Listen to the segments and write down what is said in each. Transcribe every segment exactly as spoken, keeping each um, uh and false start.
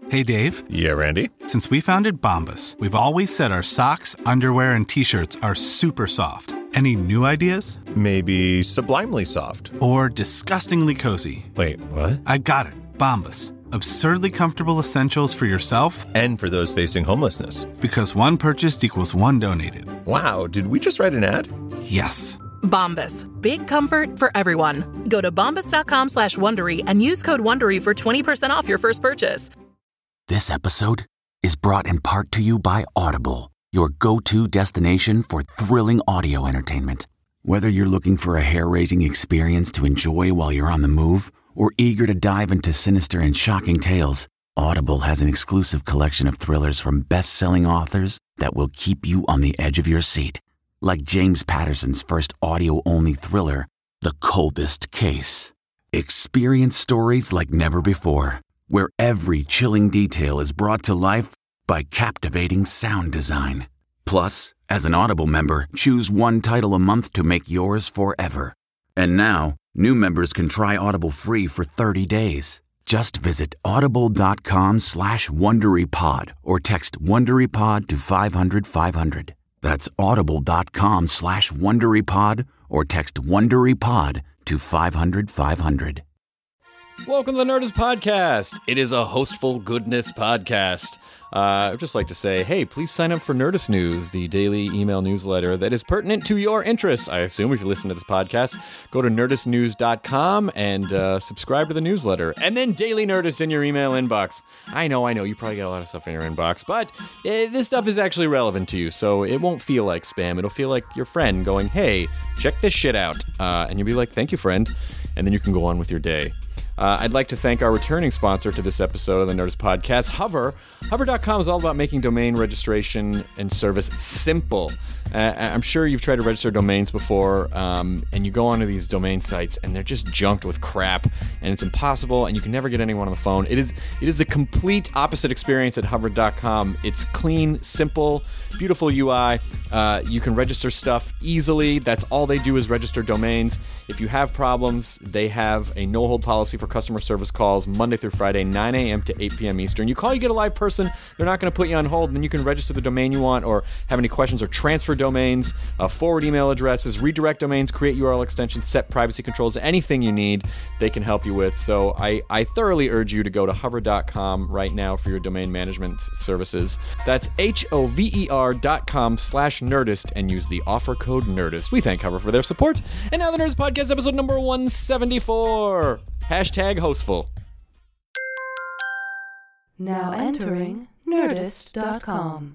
Hey, Dave. Yeah, Randy? Since we founded Bombas, we've always said our socks, underwear, and T-shirts are super soft. Any new ideas? Maybe sublimely soft. Or disgustingly cozy. Wait, what? I got it. Bombas. Absurdly comfortable essentials for yourself and for those facing homelessness. Because one purchased equals one donated. Wow, did we just write an ad? Yes. Bombas. Big comfort for everyone. Go to bombas.com slash Wondery and use code Wondery for twenty percent off your first purchase. This episode is brought in part to you by Audible, your go-to destination for thrilling audio entertainment. Whether you're looking for a hair-raising experience to enjoy while you're on the move or eager to dive into sinister and shocking tales, Audible has an exclusive collection of thrillers from best-selling authors that will keep you on the edge of your seat. Like James Patterson's first audio-only thriller, The Coldest Case. Experience stories like never before, where every chilling detail is brought to life by captivating sound design. Plus, as an Audible member, choose one title a month to make yours forever. And now, new members can try Audible free for thirty days. Just visit audible.com slash WonderyPod or text WonderyPod to five hundred five hundred. That's audible.com slash WonderyPod or text WonderyPod to five hundred five hundred. Welcome to the Nerdist Podcast. It is a hostful goodness podcast. Uh, I'd just like to say, hey, please sign up for Nerdist News, the daily email newsletter that is pertinent to your interests. I assume if you listen to this podcast, go to nerdist news dot com and uh, subscribe to the newsletter. And then Daily Nerdist in your email inbox. I know, I know, you probably get a lot of stuff in your inbox, but uh, this stuff is actually relevant to you, so it won't feel like spam. It'll feel like your friend going, hey, check this shit out. Uh, and you'll be like, thank you, friend. And then you can go on with your day. Uh, I'd like to thank our returning sponsor to this episode of the Nerdist Podcast, Hover. Hover dot com is all about making domain registration and service simple. Uh, I'm sure you've tried to register domains before, um, and you go onto these domain sites, and they're just junked with crap, and it's impossible, and you can never get anyone on the phone. It is it is the complete opposite experience at Hover dot com. It's clean, simple, beautiful U I. Uh, you can register stuff easily. That's all they do is register domains. If you have problems, they have a no-hold policy for customer service calls Monday through Friday, nine a.m. to eight p.m. Eastern. You call, you get a live person. They're not going to put you on hold, and then you can register the domain you want or have any questions or transfer domains, uh, forward email addresses, redirect domains, create U R L extensions, set privacy controls, anything you need, they can help you with. So I, I thoroughly urge you to go to hover dot com right now for your domain management services. That's H O V E R dot com slash Nerdist and use the offer code Nerdist. We thank Hover for their support. And now the Nerdist Podcast, episode number one seventy-four. Hashtag hostful. Now entering nerdist dot com.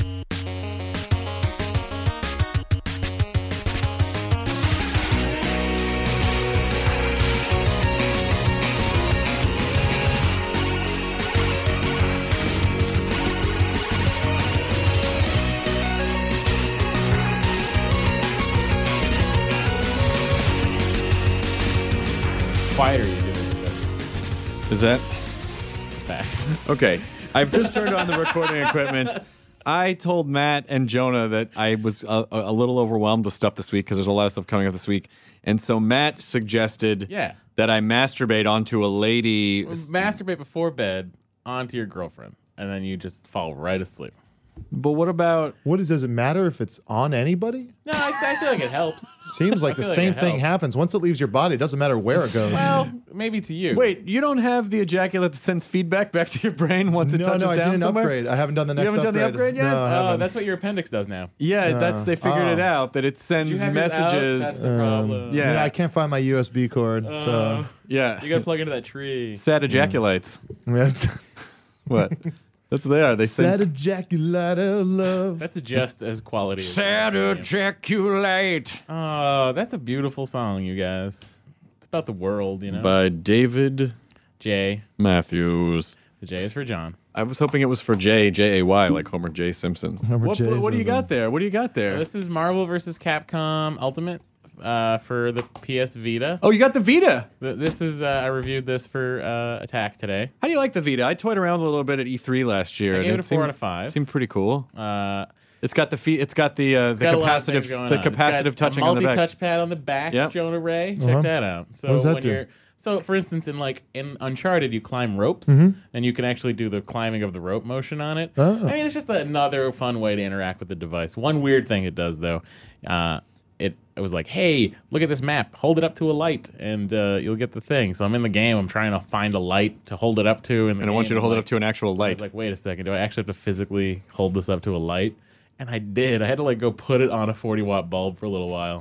Quieter you do. Is that fact? Okay. I've just turned on the recording equipment. I told Matt and Jonah that I was a, a little overwhelmed with stuff this week because there's a lot of stuff coming up this week. And so Matt suggested yeah. that I masturbate onto a lady. Well, masturbate before bed onto your girlfriend, and then you just fall right asleep. But what about... What is, does it matter if it's on anybody? No, I, I feel like it helps. Seems like the like same it thing helps. happens. Once it leaves your body, it doesn't matter where it goes. Well, maybe to you. Wait, you don't have the ejaculate that sends feedback back to your brain once it no, touches no, I down didn't somewhere? upgrade. I haven't done the You next haven't done the upgrade yet? No, I Oh, haven't. that's what your appendix does now. Yeah, No. that's they figured Oh. it out, that it Do you sends have yours out? messages. That's the problem. yeah. I, mean, I can't find my U S B cord, so Yeah. You gotta plug into that tree. Sad ejaculates. yeah. What? That's what they are. They Sad send... ejaculate of love. That's just as quality as Sad ejaculate. Oh, that's a beautiful song, you guys. It's about the world, you know? By David J. Matthews. The J is for John. I was hoping it was for J, J A Y, like Homer J. Simpson. Homer what, J. what, what do you Simpson. got there? What do you got there? This is Marvel versus. Capcom Ultimate uh, for the P S Vita. Oh, you got the Vita. Th- This is uh, I reviewed this for uh, Attack today. How do you like the Vita? I toyed around a little bit at E three last year. I and gave it a four seemed, out of five. Seemed pretty cool. Uh, It's got the feet. It's got the uh, the got a lot of things capacitive going the on. It's capacitive got touching a on the back. multi-touch pad on the back. Yep. Jonah Ray, check Uh-huh. that out. So What does that when do? you're So, for instance, in like in Uncharted, you climb ropes, Mm-hmm. and you can actually do the climbing of the rope motion on it. Oh. I mean, it's just another fun way to interact with the device. One weird thing it does, though, uh, it it was like, hey, look at this map. Hold it up to a light, and uh, you'll get the thing. So I'm in the game. I'm trying to find a light to hold it up to, in the And I want game. you to hold like, it up to an actual I light. was like, wait a second. Do I actually have to physically hold this up to a light? And I did. I had to like go put it on a forty watt bulb for a little while.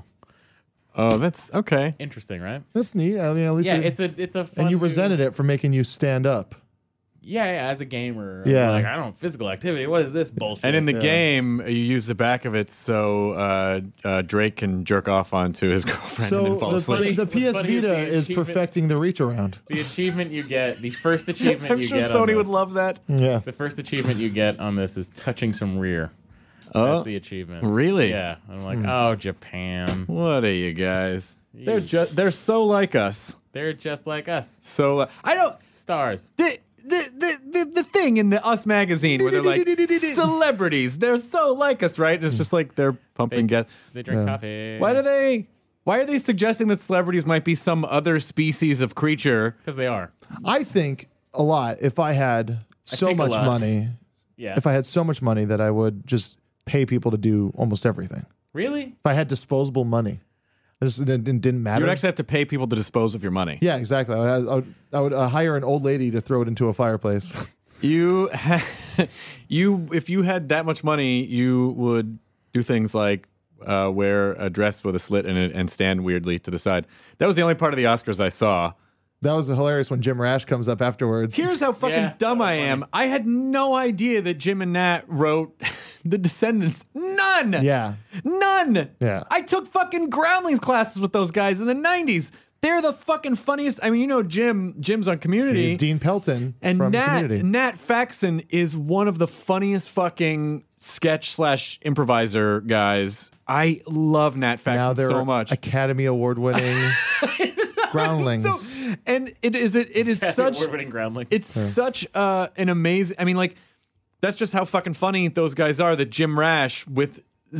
Oh, that's okay. Interesting, right? That's neat. I mean, at least Yeah, it- it's a it's a fun and you new- resented it for making you stand up. Yeah, yeah, as a gamer. I'm Yeah. like, I don't physical activity. What is this bullshit? And in the Yeah. game, you use the back of it so uh, uh, Drake can jerk off onto his girlfriend and So then fall the, asleep. the What's P S funny is Vita the is achievement- perfecting the reach around. the achievement you get, the first achievement I'm you sure get on Sony this, would love that. Yeah. the first achievement you get on this is touching some rear. Oh, That's the achievement. really? Yeah. I'm like, oh, Japan. What are you guys? They're just they're so like us. They're just like us. So uh, I don't Stars. the, the the the the thing in the Us magazine where they're like celebrities. They're so like us, right? And it's just like they're pumping gas. They drink Yeah. coffee. Why do they? Why are they suggesting that celebrities might be some other species of creature? Because they are. I think a lot if I had so think a much lot. money. Yeah. If I had so much money that I would just pay people to do almost everything. Really? If I had disposable money, it just it didn't, didn't You matter. would actually have to pay people to dispose of your money. yeah, exactly. I would, I would, I would uh, hire an old lady to throw it into a fireplace. You, ha- you, if you had that much money, you would do things like uh, wear a dress with a slit in it and stand weirdly to the side. That was the only part of the Oscars I saw. That was hilarious when Jim Rash comes up afterwards. Here's how fucking Yeah, dumb that was I am. funny. I had no idea that Jim and Nat wrote The Descendants. None. Yeah. None. Yeah. I took fucking Groundlings classes with those guys in the nineties. They're the fucking funniest. I mean, you know, Jim. Jim's on Community. He's Dean Pelton And from Nat Community. Nat Faxon is one of the funniest fucking sketch slash improviser guys. I love Nat now Faxon they're so much. Academy Award winning Groundlings. So- and it is it it is such Award-winning groundlings. it's such uh, an amazing. I mean, like that's just how fucking funny those guys are. That Jim Rash with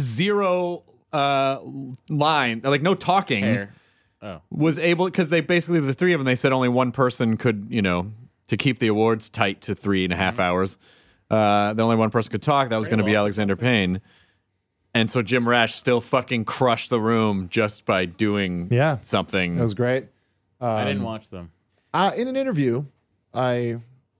zero uh, line, like no talking, hair. Oh. was able because they basically the three of them. They said only one person could, you know, to keep the awards tight to three and a half hours. Uh, the only one person could talk. That was going to be lost Alexander Payne. And so Jim Rash still fucking crushed the room just by doing Yeah. something. That was great. I didn't watch them. Uh, in an interview, I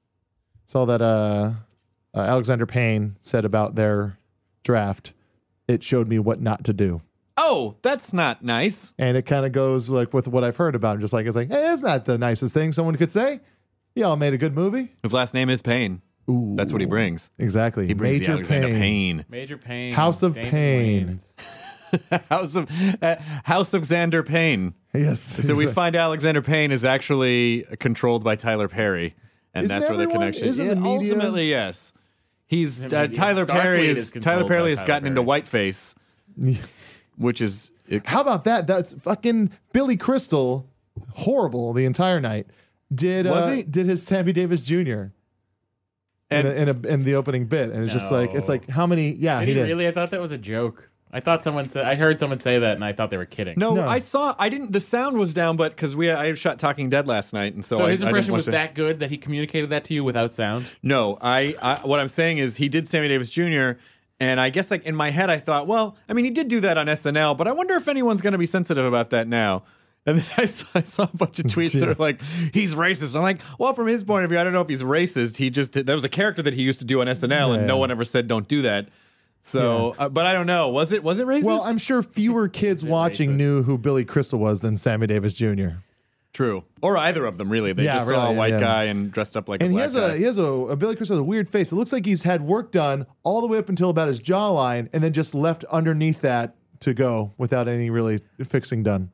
saw that uh, uh, Alexander Payne said about their draft, it showed me what not to do. Oh, that's not nice. And it kind of goes like with what I've heard about him. Just like, it's like, hey, it's not the nicest thing someone could say. Y'all made a good movie. His last name is Payne. Ooh. That's what he brings. Exactly. He brings Major the Alexander Payne. Payne. Major Pain. House of Damon Pain. Wayans. House of uh, House of Xander Payne. Yes. So we find Alexander Payne is actually controlled by Tyler Perry, and Isn't that's where the everyone? connection. Isn't Yeah, the media- ultimately, yes. He's The uh, media- Tyler Perry Starfleet is, is controlled Tyler Perry by has Tyler gotten into Perry. whiteface, which is it, How about that? That's fucking Billy Crystal. Horrible the entire night. Did Was uh, he? did his Sammy Davis Junior and in, a, in, a, in the opening bit, and it's just like it's No. like how many? Yeah, Did he he did. really? I thought that was a joke. I thought someone said. I heard someone say that, and I thought they were kidding. no, No. I saw. I didn't. The sound was down, but because we I shot Talking Dead last night, and so, So I, his I didn't impression want was to- that good that he communicated that to you without sound. No, I, I what I'm saying is he did Sammy Davis Junior And I guess like in my head I thought, well, I mean he did do that on S N L, but I wonder if anyone's going to be sensitive about that now. And then I saw, I saw a bunch of tweets that are like, he's racist. I'm like, well, from his point of view, I don't know if he's racist. He just did, that was a character that he used to do on S N L, and Yeah. no one ever said don't do that. So, uh, but I don't know. Was it was it racist? Well, I'm sure fewer kids watching racist? knew who Billy Crystal was than Sammy Davis Junior true, or either of them really. They Yeah, just saw really, a white yeah. guy and dressed up like And a he black has guy. a he has a, a Billy Crystal has a weird face. It looks like he's had work done all the way up until about his jawline, and then just left underneath that to go without any really fixing done.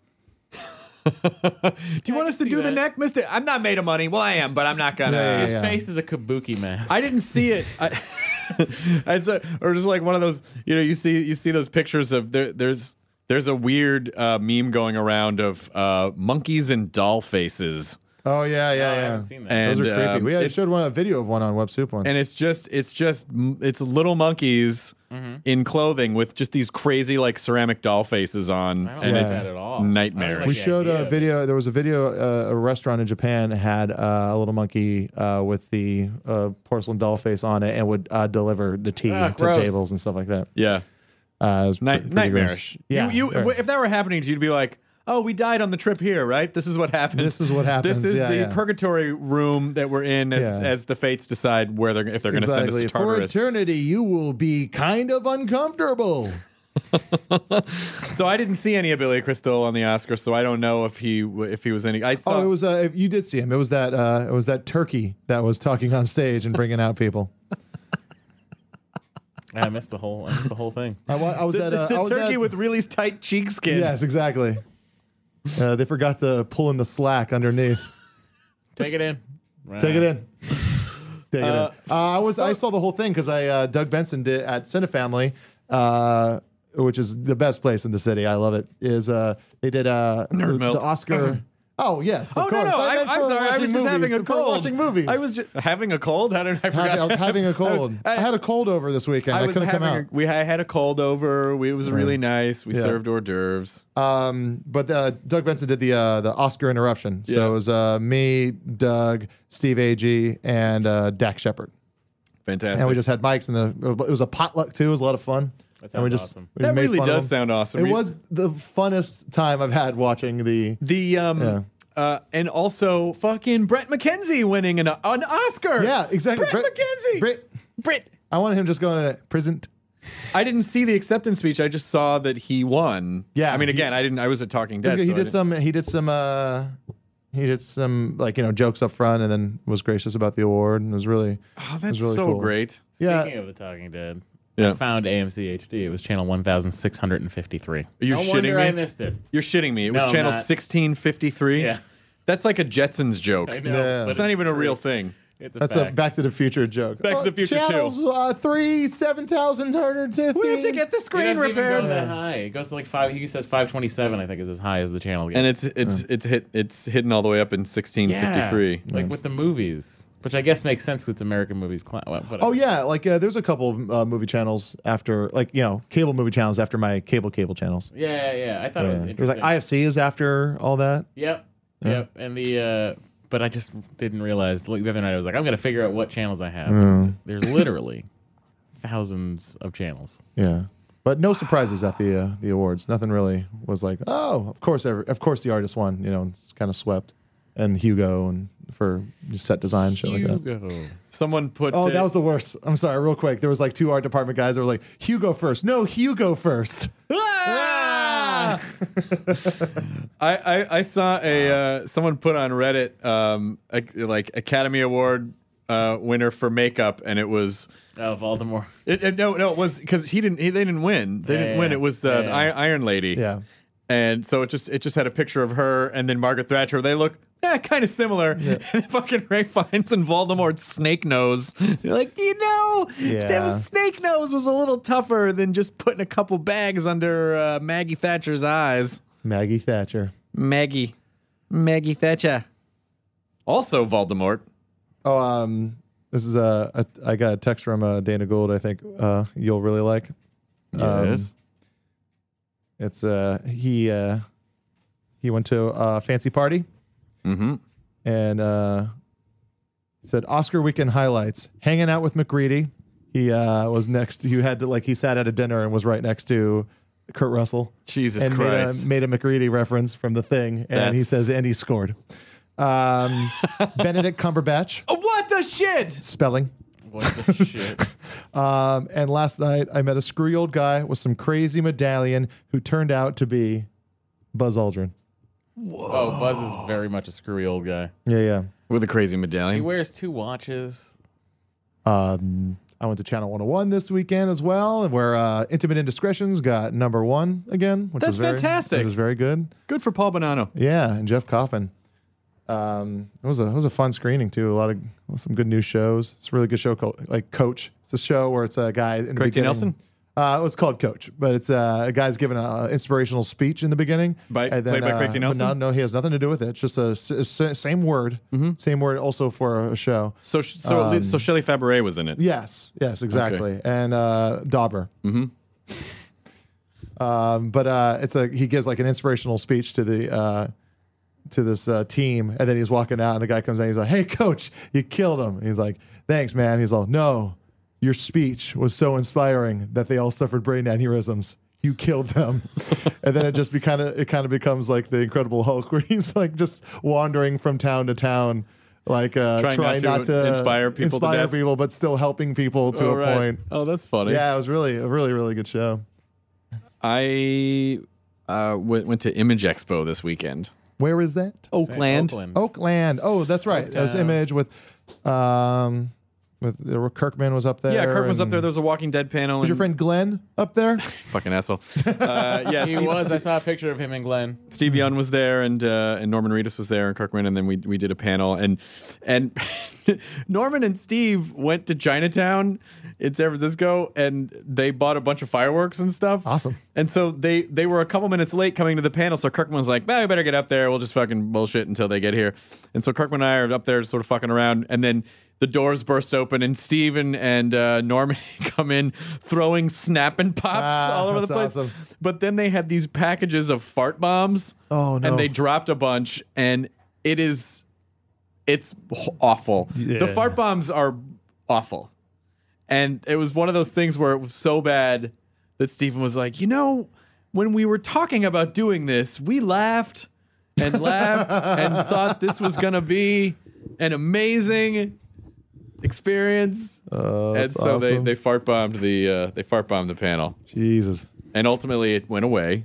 do you want I us to can do see the that. neck, Mister? I'm not made of money. Well, I am, but I'm not gonna. Yeah, yeah, His yeah. face is a kabuki mask. I didn't see it. I, it's a, or just like one of those, you know, you see you see those pictures of there. There's there's a weird uh, meme going around of uh, monkeys and doll faces. Oh yeah, yeah, Oh, I yeah. haven't seen that. And, Those are creepy. um, we had it's- showed one a video of one on Web Soup once. and it's just it's just it's little monkeys in clothing with just these crazy like ceramic doll faces on, I don't and like it's that at all. nightmarish. I don't we like the showed idea a of video. There was a video. Uh, a restaurant in Japan had uh, a little monkey uh, with the uh, porcelain doll face on it, and would uh, deliver the tea Ah, to gross. tables and stuff like that. yeah, Uh, it was Night, pretty, pretty nightmarish. gross. Yeah, you, you very. if that were happening to you, you'd be like, "Oh, we died on the trip here, right? This is what happens. This is what happens, This is yeah, the yeah. purgatory room that we're in as, Yeah. as the fates decide where they're if they're going to Exactly. send us to For Tartarus." eternity, you will be kind of uncomfortable. So I didn't see any of Billy Crystal on the Oscars, so I don't know if he if he was any. I saw. Oh, it was. Uh, you did see him. It was that. Uh, it was that turkey that was talking on stage and bringing out people. I missed the whole. I missed the whole thing. I, wa- I was the, at. Uh, the I was turkey at, with really tight cheek skin. Yes, exactly. Uh, they forgot to pull in the slack underneath. Take it in. Take it in. Take Uh, it in. Uh, I was. I saw the whole thing because I uh, Doug Benson did at Cinefamily, uh, which is the best place in the city. I love it. Is uh, they did uh, Nerd the, Melt. the Oscar. Oh yes. Of Oh no course. no! I I, meant I'm for sorry. I watching was just movies, having a for cold. Watching movies. I was just having a cold. How did I forgot? I was having a cold. I, was, I, had a cold over this weekend. I, I was couldn't come having out. a, we I had a cold over. We, it was really nice. We Yeah. served hors d'oeuvres. Um, but uh, Doug Benson did the uh, the Oscar interruption. So Yeah. it was uh, me, Doug, Steve Agee, and uh, Dak Shepard. Fantastic. And we just had mics, and the it was a potluck too. It was a lot of fun. That and we sounds just awesome. we that made really fun of does them. sound awesome. It We- was the funnest time I've had watching the. the um. Yeah. Uh, and also fucking Brett McKenzie winning an, an Oscar. Yeah, exactly. Brett, McKenzie. Brett, Brett. I wanted him just going to prison. I didn't see the acceptance speech. I just saw that he won. Yeah, I mean, he- again, I didn't. I was at Talking Dead. He so I did didn't- some. He did some. Uh, he did some like you know jokes up front, and then was gracious about the award, and it was really. Oh, it that's was really so cool. great. Yeah. Speaking of the Talking Dead, Yeah. I found A M C H D. It was channel one thousand six hundred fifty-three. You're no shitting wonder me? I missed it. You're shitting me. It No, was I'm channel not. sixteen fifty-three. Yeah. That's like a Jetsons joke. I know. Yeah. but It's not even a real thing. It's a That's fact. a Back to the Future joke. Back to the Future two. channels, uh, three seven thousand two hundred fifty. We have to get the It screen doesn't even go repaired. that high. It goes to like five. He says five twenty-seven. I think is as high as the channel gets. And it's it's it's hit it's hidden all the way up in sixteen fifty-three. like with the movies, which I guess makes sense because it's American movies. Cl- well, whatever. Oh yeah, like uh, there's a couple of uh, movie channels after, like you know, cable movie channels after my cable cable channels. yeah, yeah. I thought it was Yeah. interesting. There's like I F C is after all that. Yep, yep. And the uh, but I just didn't realize. Like the other night, I was like, I'm gonna figure out what channels I have. Mm. There's literally thousands of channels. Yeah, but no surprises at the uh, the awards. Nothing really was like, oh, of course, every, of course, the artist won. You know, it's kind of swept, and Hugo and for set design shit like that. Hugo. Someone put Oh, uh, that was the worst. I'm sorry, real quick. There was like two art department guys that were like, Hugo first. No, Hugo first. Ah! I, I I saw a uh, someone put on Reddit um a, like Academy Award uh, winner for makeup, and it was Oh, Voldemort. it, it no no it was because he didn't he, they didn't win they Yeah, didn't yeah, win yeah. it was uh, Yeah, the yeah. Iron, Iron Lady Yeah. and so it just it just had a picture of her and then Margaret Thatcher. They look yeah kind of similar. And then fucking Ray Fiennes and Voldemort's snake nose. You're like, you know, Yeah. that was snake nose was a little tougher than just putting a couple bags under uh, Maggie Thatcher's eyes. Maggie Thatcher. Maggie. Maggie Thatcher. Also Voldemort. Oh, um, this is a, a I got a text from uh, Dana Gould. I think uh, you'll really like. Um, It's uh he uh he went to a fancy party Mm-hmm. and uh said Oscar weekend highlights. Hanging out with McReady. He uh was next. You had to like he sat at a dinner and was right next to Kurt Russell. Jesus and Christ. Made a, made a McReady reference from The Thing, and That's- he says, and he scored. Um, Benedict Cumberbatch, Oh, what the shit? spelling. What the shit? Um, and last night I met a screwy old guy with some crazy medallion who turned out to be Buzz Aldrin. Oh, Buzz is very much a screwy old guy. Yeah, yeah. With a crazy He medallion. wears two watches. Um, I went to Channel one oh one this weekend as well, where uh, Intimate Indiscretions got number one again, which That's was very, fantastic. Which was very good. Good for Paul Bonanno. Yeah, and Jeff Coffin. Um, it was a it was a fun screening too. A lot of some good new shows. It's a really good show called like Coach. It's a show where it's a guy in the Craig T. beginning. Nelson? Uh, it was called Coach, but it's uh, a guy's giving an inspirational speech in the beginning. By- and played by Craig T. uh, Nelson? No, no, he has nothing to do with it. It's just a, s- s- same word, Mm-hmm. same word also for a show. So, so, Um, so Shelley Fabaret was in it. Yes, yes, exactly. And uh, Dauber. Mm-hmm. Um, but uh, it's a he gives like an inspirational speech to the uh, to this uh, team, and then he's walking out, and the guy comes in. He's like, "Hey, coach, you killed him." He's like, "Thanks, man." He's all, "No, your speech was so inspiring that they all suffered brain aneurysms. You killed them." And then it just be kind of it kind of becomes like the Incredible Hulk, where he's like just wandering from town to town. Like uh, Trying trying not not to to, inspire people to inspire death. people, but still helping people to Oh, a right. point. Oh, that's funny. Yeah, it was really a really really good show. I uh, went, went to Image Expo this weekend. Where is that? Oakland. Oakland. Oakland. Oh, that's right. That was Oaktown. Image with, um, with there were Kirkman was up there. Yeah, Kirk was up and- there. There was a Walking Dead panel. Was your and- friend Glenn up there? Fucking asshole. Uh, yeah, He Steve, was. I saw a picture of him and Glenn. Steve Young was there, and uh, and Norman Reedus was there, and Kirkman, and then we we did a panel, and and Norman and Steve went to Chinatown in San Francisco, and they bought a bunch of fireworks and stuff. Awesome. And so they they were a couple minutes late coming to the panel, so Kirkman was like, "Well, we better get up there. We'll just fucking bullshit until they get here." And so Kirkman and I are up there, sort of fucking around, and then the doors burst open, and Steve and, and uh, Norman come in throwing snapping pops Ah, all over the that's place. awesome. But then they had these packages of fart bombs. Oh, no. And they dropped a bunch, and it is, it's awful. The Yeah. fart bombs are awful. And it was one of those things where it was so bad that Stephen was like, you know, when we were talking about doing this, we laughed and laughed and thought this was going to be an amazing experience. Uh, And that's so they, awesome. they fart bombed the uh, they fart bombed the panel, Jesus. and ultimately it went away.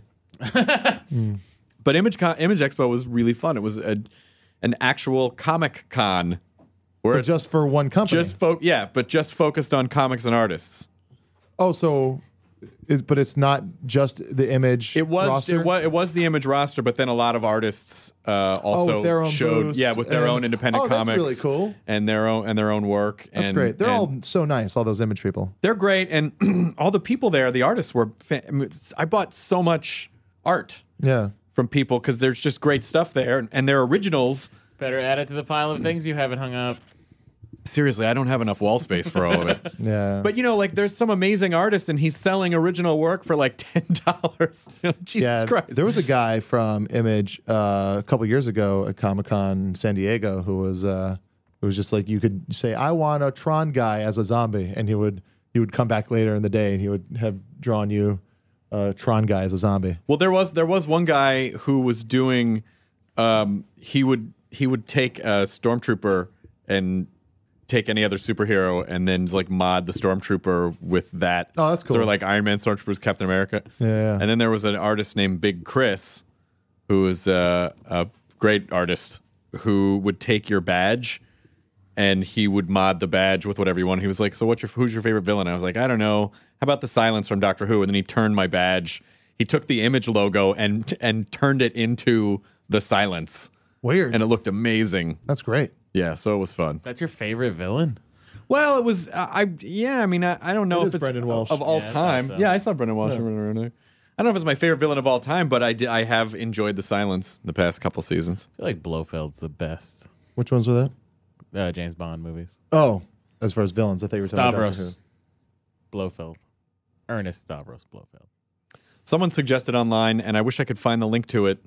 But Image Con- Image Expo was really fun. It was a, an actual Comic Con where But it's just for one company. just fo- yeah, but just focused on comics and artists. oh, so is but it's not just the Image. It was roster? it was it was the Image roster, but then a lot of artists uh, also Oh, with their own showed booths yeah with their and- own independent Oh, that's comics. really cool. And their own and their own work. That's and, great. They're and all so nice. All those Image people. they're great, and all the people there, the artists were. Fa- I, mean, it's- I bought so much art Yeah. from people because there's just great stuff there, and they're originals. Better add it to the pile of things you haven't hung up. Seriously, I don't have enough wall space for all of it. Yeah. But you know, like there's some amazing artist, and he's selling original work for like ten dollars. Jesus yeah, Christ! there was a guy from Image uh, a couple years ago at Comic Con San Diego who was uh, who was just like you could say I want a Tron guy as a zombie, and he would he would come back later in the day and he would have drawn you a Tron guy as a zombie. Well, there was there was one guy who was doing. Um, he would he would take a stormtrooper and take any other superhero and then like mod the stormtrooper with that. Oh, that's cool. Sort of like Iron Man, stormtroopers, Captain America. Yeah. And then there was an artist named Big Chris, who was uh, a great artist who would take your badge and he would mod the badge with whatever you want. He was like, "So what's your who's your favorite villain?" I was like, "I don't know. How about the Silence from Doctor Who?" And then he turned my badge. He took the Image logo and and turned it into the Silence, Weird. and it looked amazing. That's great. Yeah, so it was fun. That's your favorite villain? Well, it was. I, I yeah. I mean, I, I don't know It if is it's Brendan Walsh. of all Yeah, I thought time. so. Yeah, I saw Brendan Walsh running around there. I don't know if it's my favorite villain of all time, but I did, I have enjoyed the Silence the past couple seasons. I feel like Blofeld's the best. Which ones were that? Uh, James Bond movies. Oh, as far as villains, I think you were talking about Doctor Stavros Blofeld. Ernest Stavros Blofeld. Someone suggested online, and I wish I could find the link to it.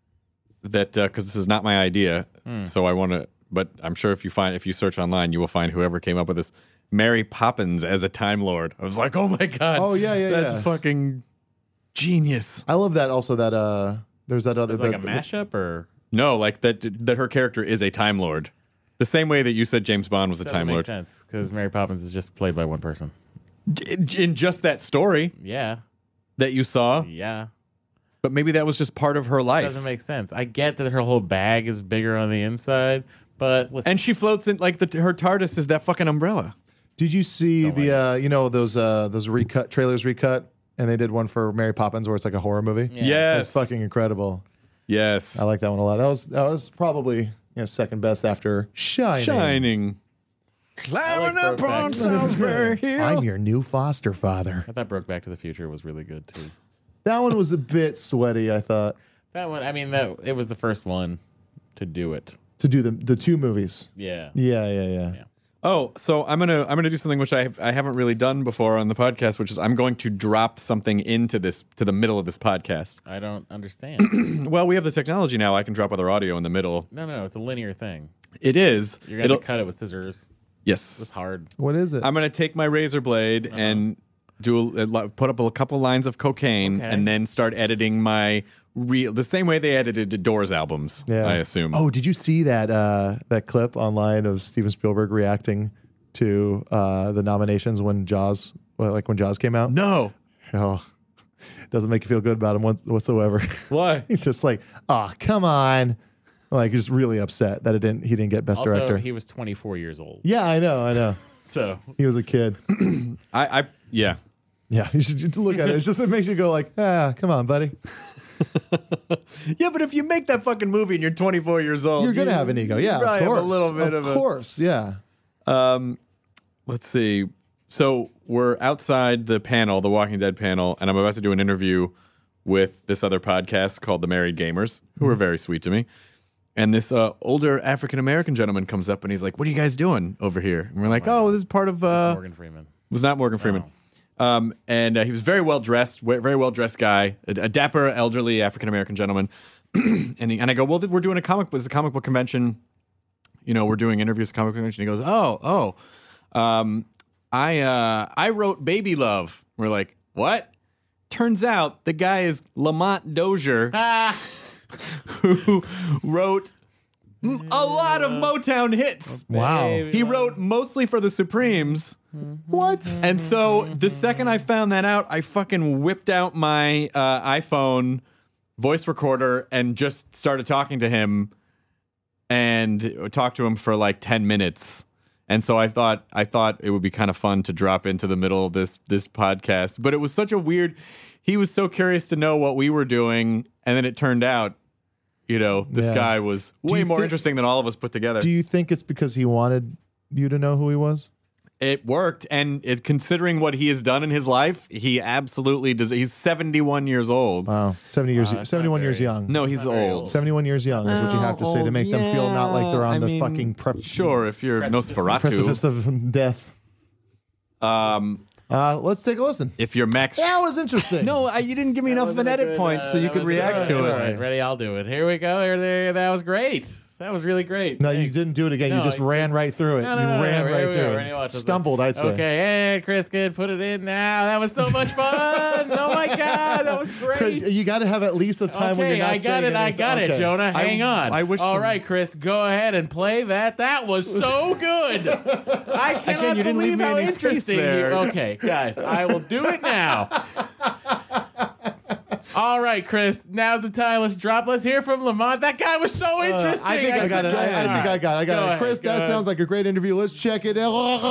That because this is not my idea, so I want to. But I'm sure if you find if you search online, you will find whoever came up with this. Mary Poppins as a Time Lord. I was like, oh my god. Oh, yeah, yeah, that's yeah. fucking genius. Who. I love that. Also, that uh, there's that other It's like a the- mashup, or No, like that that her character is a Time Lord. The same way that you said James Bond was a doesn't Time make Lord. sense because Mary Poppins is just played by one person. In, in just that story Yeah, that you saw, yeah. but maybe that was just part of her life. Doesn't make sense. I get that her whole bag is bigger on the inside, but listen, And she floats in like the her TARDIS is that fucking umbrella. Did you see Don't the like uh, you know those uh, those recut trailers recut, and they did one for Mary Poppins where it's like a horror movie. Yeah. Yes, It's fucking incredible. yes. I like that one a lot. That was that was probably you know, second best after Shining. Shining. Climbing like up Brokeback. on Salisbury Hill. I'm your new foster father. I thought Broke Back to the Future was really good too. That one was a bit sweaty, I thought, That one, I mean, that it was the first one to do it. to do the the two movies. Yeah. Yeah, yeah, yeah. Yeah. Oh, so I'm gonna I'm gonna do something which I have, I haven't really done before on the podcast, which is I'm going to drop something into this to the middle of this podcast. I don't understand. Well, we have the technology now. I can drop other audio in the middle. no, no, it's a linear thing. It is. You're gonna It'll- have to cut it with scissors. Yes. It's hard. What is it? I'm gonna take my razor blade Uh-huh. and do a, a- put up a couple lines of cocaine, Okay. and then start editing my real the same way they edited the Doors albums. Yeah. I assume. Oh, did you see that uh, that clip online of Steven Spielberg reacting to uh, the nominations when Jaws, well, like when Jaws came out? no. Oh, doesn't make you feel good about him what- whatsoever. Why? He's just like, oh, come on, like he's really upset that it didn't. He didn't get best Also, director. he was twenty-four years old. Yeah, I know, I know. So He was a kid. I, I yeah. Yeah, you should just look at it. It's just it makes you go like, ah, come on, buddy. Yeah, but if you make that fucking movie and you're twenty-four years old, You're gonna you have an ego. Yeah, probably of course. have a little bit of, of a. course. Yeah. Um, let's see. So we're outside the panel, the Walking Dead panel, and I'm about to do an interview with this other podcast called The Married Gamers, who are very sweet to me. And this uh, older African American gentleman comes up and he's like, "What are you guys doing over here?" And we're like, "Oh, this is part of." Uh, Morgan Freeman. It was not Morgan Freeman. Um, and uh, he was very well dressed, very well dressed guy, a, a dapper, elderly African American gentleman. and he, and I go, well, we're doing a comic book. It's a comic book convention. You know, we're doing interviews at comic book convention. He goes, oh, oh, um, I uh, I wrote Baby Love. We're like, what? Turns out the guy is Lamont Dozier, Ah! who wrote m- a lot of Motown hits. Wow. Baby He love. wrote mostly for the Supremes. What? And so the second I found that out, I fucking whipped out my uh, iPhone voice recorder and just started talking to him and talked to him for like ten minutes. And so I thought I thought it would be kind of fun to drop into the middle of this this podcast. But it was such a weird he was so curious to know what we were doing, and then it turned out, you know, this Yeah. guy was Do way you more thi- interesting than all of us put together. Do you think it's because he wanted you to know who he was? It worked, and it, considering what he has done in his life, he absolutely does. He's seventy-one years old. Wow. seventy years, Wow, that's seventy-one not years very- young. No, he's Not very old. old. seventy-one years young is what you have to say to make them feel not like they're on I the mean, fucking prep Sure, if you're Precipice. Nosferatu. precipice of death. Um, Uh, let's take a listen. if you're Max. That was interesting. No, I, you didn't give me enough of an Wasn't a edit good, point uh, so you that could was- react all to right, it. all right, ready? I'll do it. Here we go. Here, there. That was great. That was really great. No, you Thanks. didn't do it again. No, you just I ran right through it. No, no, you no, no, ran no, right here we through go. it. Ready? Watch this. Stumbled, I'd say. Okay, hey, Chris, good. Put it in now. That was so much fun. Oh my God, that was Chris, great. you got to have at least a time when Okay, you're not I got saying it. I anything. got it, Okay. Jonah. Hang on. I wish All some- right, Chris, go ahead and play that. That was so good. I cannot Again, you didn't believe leave me how any space interesting there. you. Okay, guys, I will do it now. All right, Chris. Now's the time. Let's drop. Let's hear from Lamont. That guy was so Uh, interesting. I think I got it. couldn't- I, I think I got it. I got Go it. ahead, Chris, go that ahead. sounds like a great interview. Let's check it out.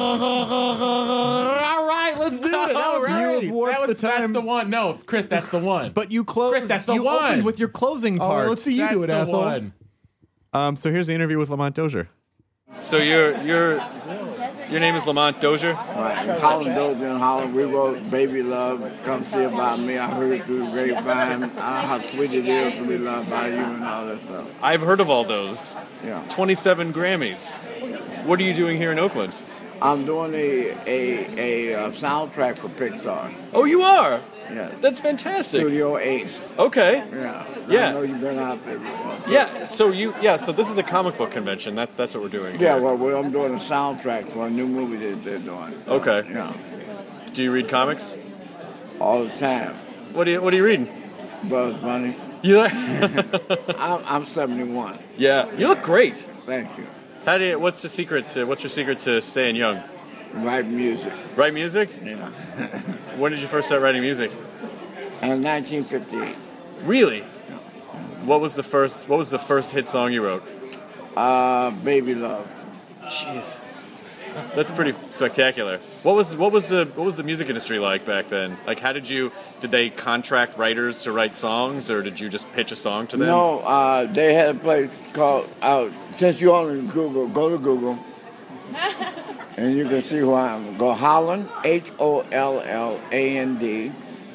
All right, let's do it. That All was right. great. warped That was the time. that's the one. No, Chris, that's the one. But you closed. Chris, that's the you one. opened with your closing Oh, part. let's see you that's do it, the asshole. one. Um, so here's the interview with Lamont Dozier. So your your your name is Lamont Dozier? Right. And Holland Dozier in Holland, we wrote Baby Love, Come See About Me. I heard it through the grapevine. Uh, how sweet it is to be loved by you and all that stuff. I've heard of all those. Yeah. twenty-seven Grammys. What are you doing here in Oakland? I'm doing a a, a uh, soundtrack for Pixar. Oh, you are? Yes. That's fantastic. Studio eight. Okay. Yeah. Yeah. I know you've been out there before. Yeah. So you yeah. So this is a comic book convention. That that's what we're doing. Yeah, here. well, well, I'm doing a soundtrack for a new movie that they're doing. So, Okay. Yeah. Do you read comics? All the time. What do you What are you reading? Bugs Bunny. You I'm, I'm seventy-one. yeah. You look great. Thank you. How do you, What's the secret to What's your secret to staying young? Write music. Write music? Yeah. When did you first start writing music? In nineteen fifty-eight. Really? What was the first What was the first hit song you wrote? Uh, Baby Love. Jeez, that's pretty spectacular. What was what was the what was the music industry like back then? Like, how did you did they contract writers to write songs, or did you just pitch a song to them? No, uh, they had a place called, uh, since you only Google, go to Google. And you can see who I am. Go Holland, H O L L A N D.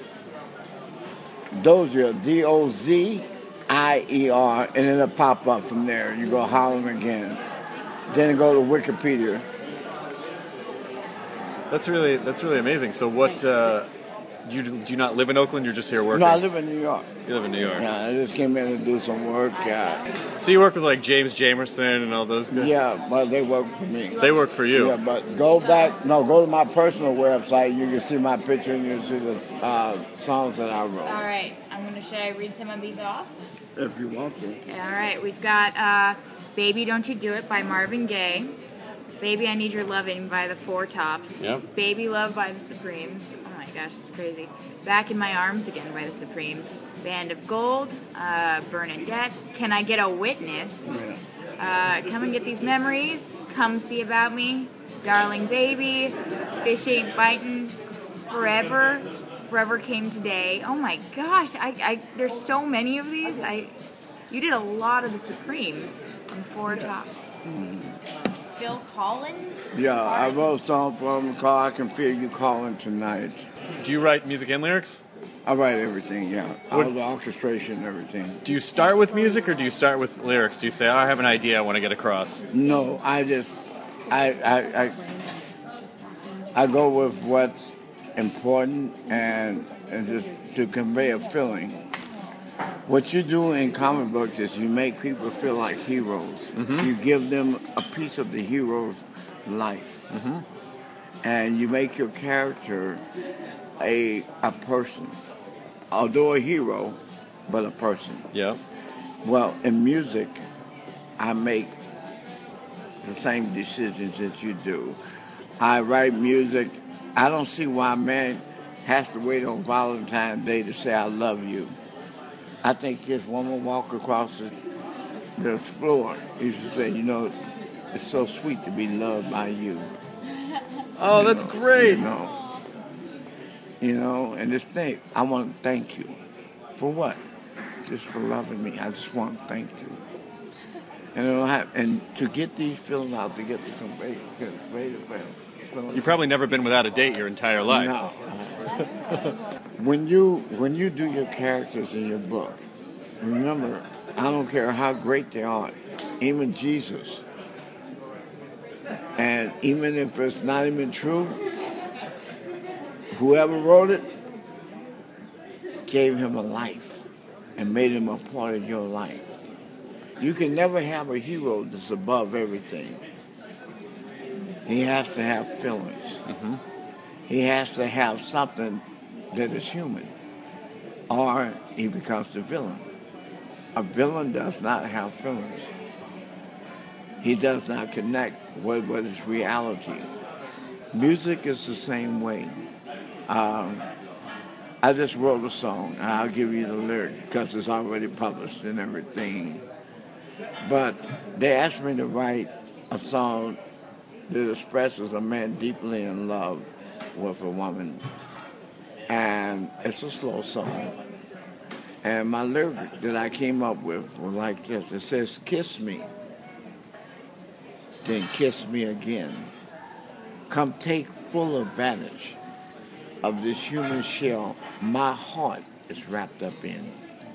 Dozier, D O Z I E R, and then it'll pop up from there. You go Holland again. Then go to Wikipedia. That's really that's really amazing. So what? Uh, do you do you not live in Oakland? You're just here working. No, I live in New York. You live in New York. Yeah, I just came in to do some work. Yeah. So you work with like James Jamerson and all those guys? Yeah, but they work for me. They work for you. Yeah, but go back. No, go to my personal website. You can see my picture and you can see the uh, songs that I wrote. All right, I'm gonna. Should I read some of these off? If you want to. All right, we've got uh, "Baby Don't You Do It" by Marvin Gaye. "Baby I Need Your Loving" by the Four Tops. Yep. "Baby Love" by the Supremes. Oh my gosh, it's crazy. "Back in My Arms Again" by the Supremes. "Band of Gold," uh, Bernadette. "Can I Get a Witness?" Uh, "Come and Get These Memories," "Come See About Me," "Darling Baby," "Fish Ain't Bitin'," "Forever," "Forever Came Today." Oh my gosh, I, I there's so many of these. I, you did a lot of the Supremes on Four Tops. Mm. Phil Collins? Yeah, I wrote a song for him called "I Can Feel You Calling Tonight." Do you write music and lyrics? I write everything, yeah. What- All the orchestration and everything. Do you start with music or do you start with lyrics? Do you say, oh, I have an idea I want to get across? No, I just, I, I, I, I go with what's important and, and just to convey a feeling. What you do in comic books is you make people feel like heroes. Mhm. You give them a piece of the hero's life. Mm-hmm. And you make your character a a person. Although a hero, but a person. Yeah. Well, in music, I make the same decisions that you do. I write music. I don't see why a man has to wait on Valentine's Day to say I love you. I think this woman walk across the, the floor used to say, you know, it's so sweet to be loved by you. Oh, You that's know, great. You know, you know, and this thing, I want to thank you. For what? Just for loving me. I just want to thank you. And it'll have, and to get these feelings out, to get the convey, convey the feeling. You've probably never been without a date your entire life. No. When you when you do your characters in your book, remember, I don't care how great they are, even Jesus. And even if it's not even true, whoever wrote it gave him a life and made him a part of your life. You can never have a hero that's above everything. He has to have feelings. Mm-hmm. He has to have something that is human, or he becomes the villain. A villain does not have feelings. He does not connect with what is reality. Music is the same way. Um, I just wrote a song, and I'll give you the lyrics because it's already published and everything. But they asked me to write a song that expresses a man deeply in love with a woman. And it's a slow song. And my lyric that I came up with was like this. It says, kiss me, then kiss me again. Come take full advantage of this human shell my heart is wrapped up in.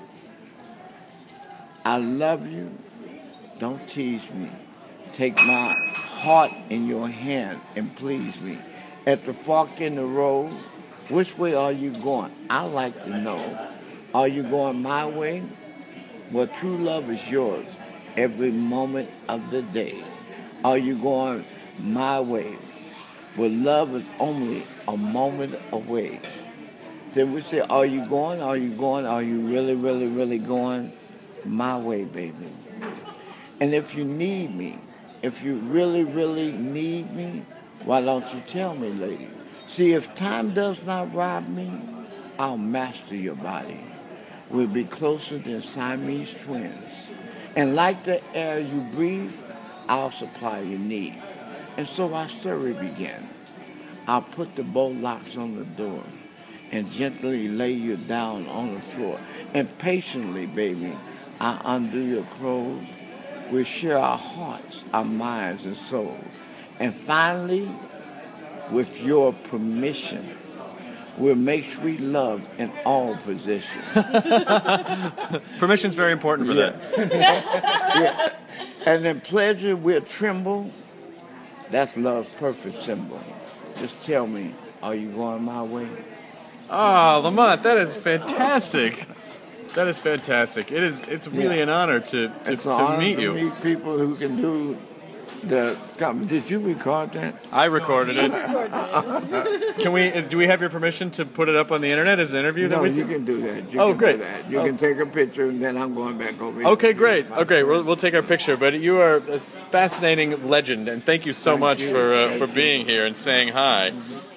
I love you, don't tease me. Take my heart in your hand and please me. At the fork in the road, which way are you going? I'd like to know. Are you going my way? Well, true love is yours every moment of the day. Are you going my way? Well, love is only a moment away. Then we say, are you going? Are you going? Are you really, really, really going my way, baby? And if you need me, if you really, really need me, why don't you tell me, lady? See, if time does not rob me, I'll master your body. We'll be closer than Siamese twins. And like the air you breathe, I'll supply your need. And so our story began. I'll put the bolt locks on the door and gently lay you down on the floor. And patiently, baby, I'll undo your clothes. We'll share our hearts, our minds, and souls. And finally, with your permission, we'll make sweet love in all positions. Permission's very important for yeah. that. yeah. And in pleasure, we'll tremble. That's love's perfect symbol. Just tell me, are you going my way? Oh, Lamont, that is fantastic. That is fantastic. It is. It's really Yeah. an honor to to, It's to an honor meet to you. meet people who can do the. Did you record that? I recorded it. Can we? Is, do we have your permission to put it up on the internet as an interview? No, that we you took? can do that. You Oh, can great. Do that. You Oh. can take a picture, and then I'm going back over here. Okay, great. Okay, we'll, we'll take our picture. But you are a fascinating legend, and thank you so Thank much you. for uh, Thank for you. being here and saying hi.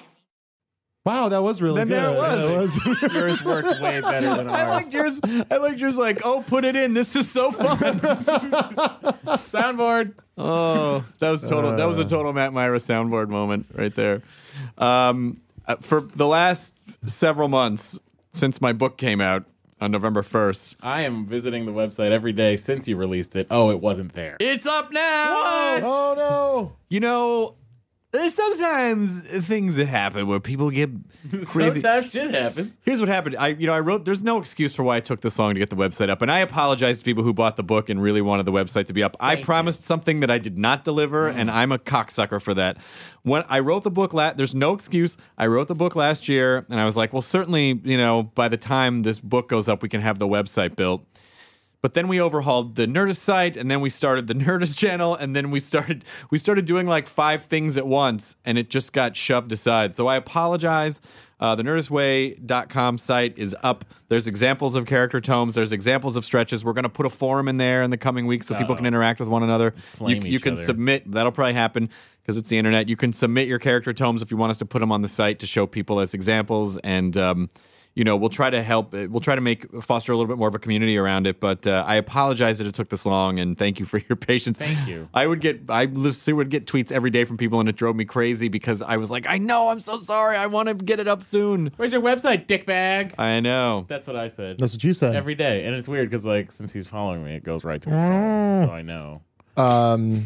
Wow, that was really Then good. there it was. That was. Yours works way better than I ours. liked yours. I liked yours. Like, oh, put it in. This is so fun. Soundboard. Oh, that was total. That was a total Matt Myra soundboard moment right there. Um, uh, for the last several months since my book came out on November first, I am visiting the website every day since you released it. Oh, it wasn't there. it's up now. Oh no! You know, there's sometimes things that happen where people get crazy. Sometimes shit happens. Here's what happened. I, you know, I wrote. There's no excuse for why I took this long to get the website up, and I apologize to people who bought the book and really wanted the website to be up. I Thank promised something that I did not deliver, and I'm a cocksucker for that. When I wrote the book, la- there's no excuse. I wrote the book last year, and I was like, well, certainly, you know, by the time this book goes up, we can have the website built. But then we overhauled the Nerdist site, and then we started the Nerdist channel, and then we started we started doing like five things at once, and it just got shoved aside. So I apologize. Uh, the nerdist way dot com site is up. There's examples of character tomes. There's examples of stretches. We're going to put a forum in there in the coming weeks so people Uh-oh. can interact with one another. Flame You, each you can other. submit. That'll probably happen because it's the internet. You can submit your character tomes if you want us to put them on the site to show people as examples, and um, you know, we'll try to help. We'll try to make foster a little bit more of a community around it. But uh, I apologize that it took this long, and thank you for your patience. Thank you. I would get, I literally would get tweets every day from people, and it drove me crazy because I was like, I know, I'm so sorry. I want to get it up soon. Where's your website, dickbag? I know. That's what I said. That's what you said. Every day. And it's weird because, like, since he's following me, it goes right to his phone. So I know. Um,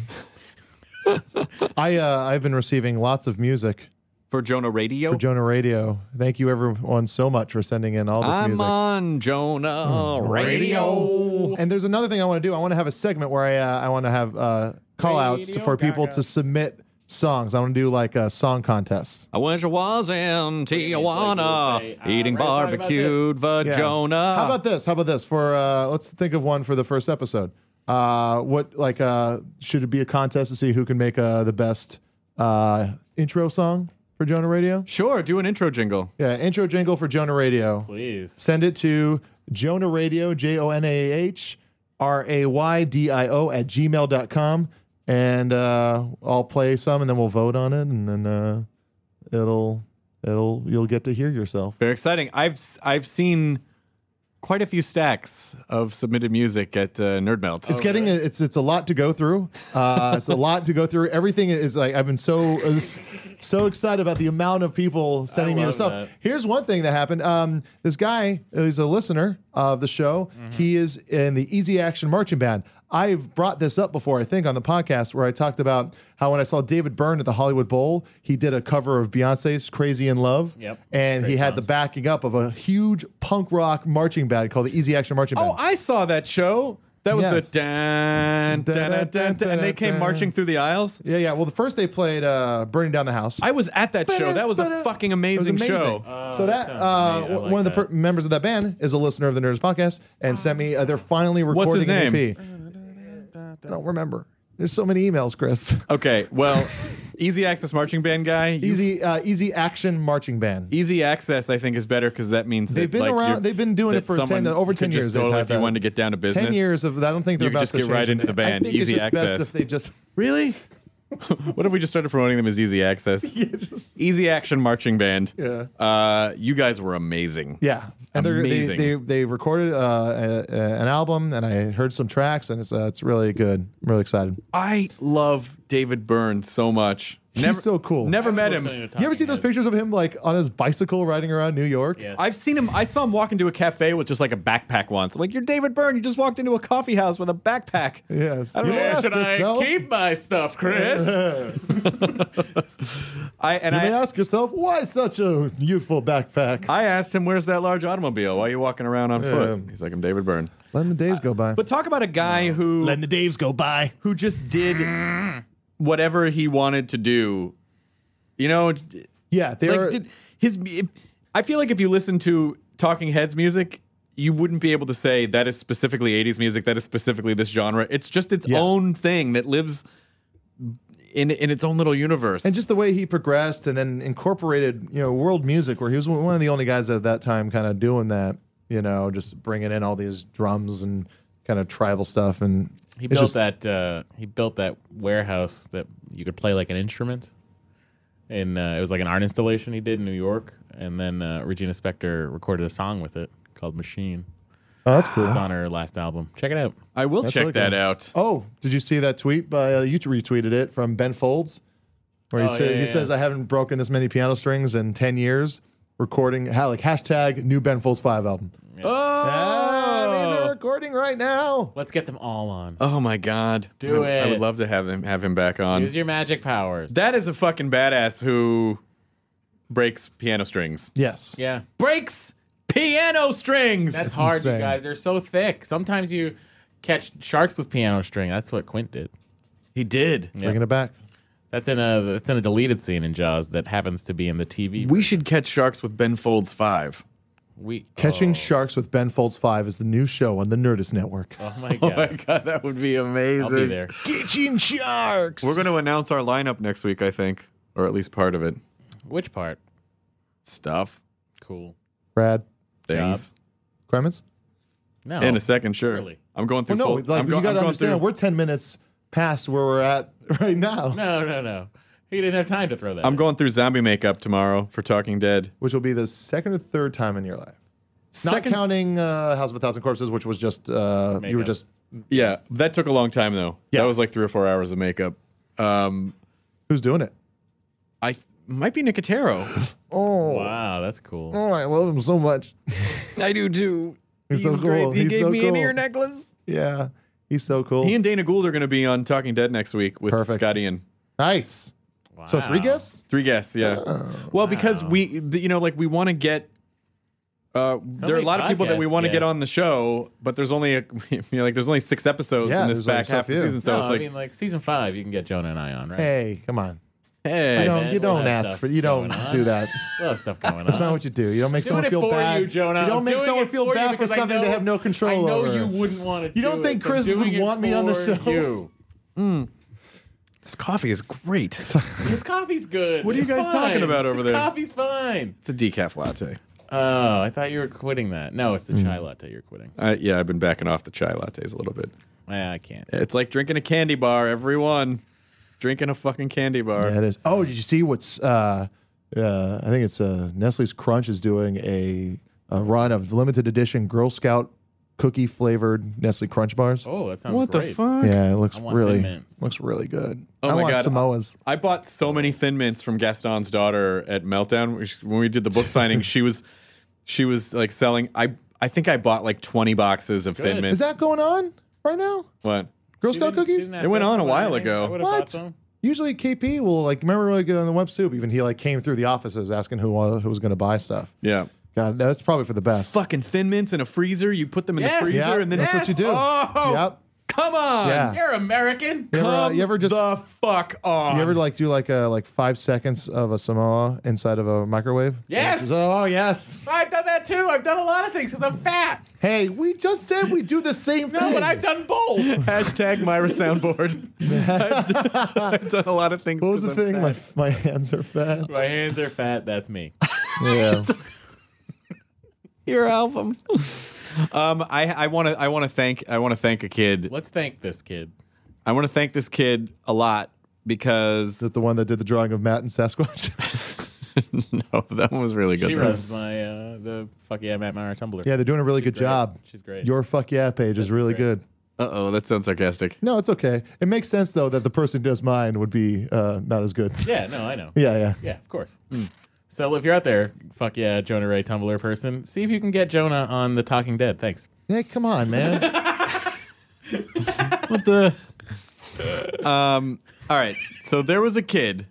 I uh, I've been receiving lots of music For Jonah Radio. for Jonah Radio. Thank you everyone so much for sending in all this I'm music. on Jonah Radio. And there's another thing I want to do. I want to have a segment where I uh, I want to have uh, call outs Radio for people Gaga. to submit songs. I want to do like a song contest. I wish I was in Tijuana say, uh, eating Ray, sorry about barbecued Yeah. vagina. How about this? How about this? For uh, let's think of one for the first episode. Uh, what like uh, should it be a contest to see who can make uh, the best uh, intro song for Jonah Radio? Sure, do an intro jingle. Yeah, intro jingle for Jonah Radio. Please. Send it to Jonah Radio, J O N A H R A Y D I O at gmail dot com. And uh, I'll play some and then we'll vote on it. And then uh, it'll, it'll, you'll get to hear yourself. Very exciting. I've I've seen quite a few stacks of submitted music at uh, Nerd Melt. It's getting, a, it's, it's a lot to go through. Uh, it's a lot to go through. Everything is like, I've been so, uh, so excited about the amount of people sending I me love this stuff. that. Here's one thing that happened. Um, this guy who's a listener of the show. Mm-hmm. He is in the Easy Action Marching Band. I've brought this up before, I think, on the podcast where I talked about how when I saw David Byrne at the Hollywood Bowl, he did a cover of Beyonce's Crazy in Love. Yep. And he Great had song. the backing up of a huge punk rock marching band called the Easy Action Marching Band. Oh, I saw that show. That was Yes. the dun, dun, dun, dun, dun, and they came marching through the aisles. Yeah, yeah. Well, the first they played uh, Burning Down the House. I was at that show. That was a fucking amazing, It was amazing. show. Oh, so that that, sounds uh, neat. I like one of the that. per- members of that band is a listener of the Nerds podcast and sent me. Uh, they're finally recording What's his an name? E P. I don't remember. There's so many emails, Chris. Okay, well, Easy Access Marching Band guy. you- Easy, uh, Easy Action Marching Band. Easy Access, I think, is better because that means They've that, been like, around- you're- they've been doing it that for ten someone over could ten just years they've Totally, had if you that. wanted to get down to business, Ten years of. I don't think they're You could about just to get right change into it. the band. I think Easy it's just best Access. if they just. Really? What if we just started promoting them as Easy Access? Easy Action Marching Band. Yeah. Uh, you guys were amazing. Yeah, and they're, they Amazing. they they recorded uh, a, a, an album, and I heard some tracks, and it's uh, it's really good. I'm really excited. I love David Byrne so much. He's Never- so cool. Never I was met him. listening to You ever see Talking those Heads. pictures of him like on his bicycle riding around New York? Yes. I've seen him. I saw him walk into a cafe with just like a backpack once. I'm like, you're David Byrne. You just walked into a coffee house with a backpack. Yes. I don't You know. Where ask should yourself- I keep my stuff, Chris? I and You I may ask yourself, why such a youthful backpack? I asked him, where's that large automobile? Why are you walking around on foot? Yeah. He's like, I'm David Byrne. Letting the days go by. But talk about a guy who Letting the days go by. who just did whatever he wanted to do. You know, Yeah, they are. like did his. If, I feel like if you listen to Talking Heads music, you wouldn't be able to say that is specifically eighties music. That is specifically this genre. It's just its Yeah. own thing that lives in in its own little universe. And just the way he progressed and then incorporated, you know, world music, where he was one of the only guys at that time kind of doing that, you know, just bringing in all these drums and kind of tribal stuff. And He it's built just- that. Uh, he built that warehouse that you could play like an instrument. And uh, it was like an art installation he did in New York, and then uh, Regina Spektor recorded a song with it called "Machine." Oh, that's cool. It's on her last album. Check it out. I will That's check really that cool. out. Oh, did you see that tweet by, uh, you retweeted it from Ben Folds? Where he, Oh, said, yeah, he yeah, says, yeah. I haven't broken this many piano strings in ten years. Recording, how, like hashtag new Ben Folds five album. Oh, Ah, I mean, they're recording right now. Let's get them all on. oh my God! Do I, I would it. love to have him have him back on. Use your magic powers. That is a fucking badass who breaks piano strings. Yes. yeah, Breaks piano strings. that's hard, insane. you guys. They're so thick. Sometimes you catch sharks with piano string. That's what Quint did. he did. Yeah. Bringing it back. That's in a that's in a deleted scene in Jaws that happens to be in the T V. We should catch sharks with Ben Folds five. We Catching oh, Sharks with Ben Folds five is the new show on the Nerdist Network. Oh my Oh god! my God, that would be amazing. I'll be there. Catching Sharks. We're going to announce our lineup next week, I think, or at least part of it. Which part? Stuff, Cool. Brad things. Kremens? No. In a second, sure. Really? I'm going through. Well, no, full, like I'm, go, you got I'm to going understand, through. we're ten minutes past where we're at right now, No, no, no. He didn't have time to throw that. I'm in. going through zombie makeup tomorrow for Talking Dead. which will be the second or third time in your life. Second- Not counting uh, House of a Thousand Corpses, which was just uh, you were Makeup. just Yeah, that took a long time though. Yeah. That was like three or four hours of makeup. Um, who's doing it? I might be Nicotero. Oh, Wow, that's cool. oh, I love him so much. I do too. He's so cool. He He's gave so me an cool. ear necklace. Yeah, he's so cool. He and Dana Gould are going to be on Talking Dead next week with Perfect. Scott Ian. nice. Wow. So three guests? Three guests, yeah. well, because wow. we, the, you know, like we want to get. Uh, there are a many lot of people that we podcast want to get guests. on the show, but there's only a, you know, like there's only six episodes Yeah, in this there's back only half of so the few. season, so no, it's I like, mean, like season five, you can get Jonah and I on, right? Hey, come on. hey, You don't, man, you we'll don't have ask stuff for. You don't going on. do that. We'll have stuff going on. That's not what you do. You don't make Doing someone it feel for bad. you, Jonah. You don't I'm make doing someone it feel for you bad for because I something they know- have no control I know over. you wouldn't want to. You do don't think it, so I'm Chris would doing it want me on the for show? You. this coffee is great. His coffee's good. What are you It's guys talking fine. about over His there? Coffee's fine. It's a decaf latte. Oh, I thought you were quitting that. No, it's the Mm. chai latte you're quitting. Uh, yeah, I've been backing off the chai lattes a little bit. Yeah, I can't. It's like drinking a candy bar. Everyone drinking a fucking candy bar. Yeah, it is. Oh, did you see what's? Uh, uh, I think it's uh, Nestle's Crunch is doing a, a run of limited edition Girl Scout cookie flavored Nestle Crunch bars. Oh, that sounds What great. the fuck? Yeah, it looks I want really Thin Mints. looks really good. Oh I my want God. Samoas. I bought so many Thin Mints from Gaston's daughter at Meltdown when we did the book signing. She was, she was like selling. I I think I bought like twenty boxes of Thin Good. Mints. Is that going on right now? what? Girl She Scout didn't- she cookies? didn't ask It went us on a for while anything. ago. I would've bought What? some. Usually K P will like remember like on the Web Soup even he like came through the offices asking who uh, who was going to buy stuff. Yeah. God, that's probably for the best. Fucking Thin Mints in a freezer. You put them in Yes. the freezer Yeah, and then that's what you do. Oh, Yep. come on. Yeah. You're American. You ever, uh, Come you ever just the fuck on. you ever like do like a like five seconds of a Samoa inside of a microwave? Yes. Just, oh yes. I've done that too. I've done a lot of things because I'm fat. Hey, we just said we do the same thing. No, but I've done both. Hashtag Myra Soundboard. I've, done, I've done a lot of things. What was the 'cause I'm thing? My fat. my hands are fat. My hands are fat. That's me. Yeah. Your album. um, I I want to I want to thank I want to thank a kid. Let's thank this kid. I want to thank this kid a lot because Is it the one that did the drawing of Matt and Sasquatch? no, that one was really good. She though. runs my uh, the fuck yeah Matt Meyer Tumblr. Yeah, they're doing a really She's good great. job. She's great. Your fuck yeah page is That's really great. good. Uh-oh, that sounds sarcastic. No, it's okay. It makes sense, though, that the person who does mine would be uh, not as good. Yeah, no, I know. yeah, yeah. Yeah, of course. Mm. So if you're out there, fuck yeah, Jonah Ray Tumblr person, see if you can get Jonah on The Talking Dead. Thanks. Hey, come on, man. What the? Um. All right. So there was a kid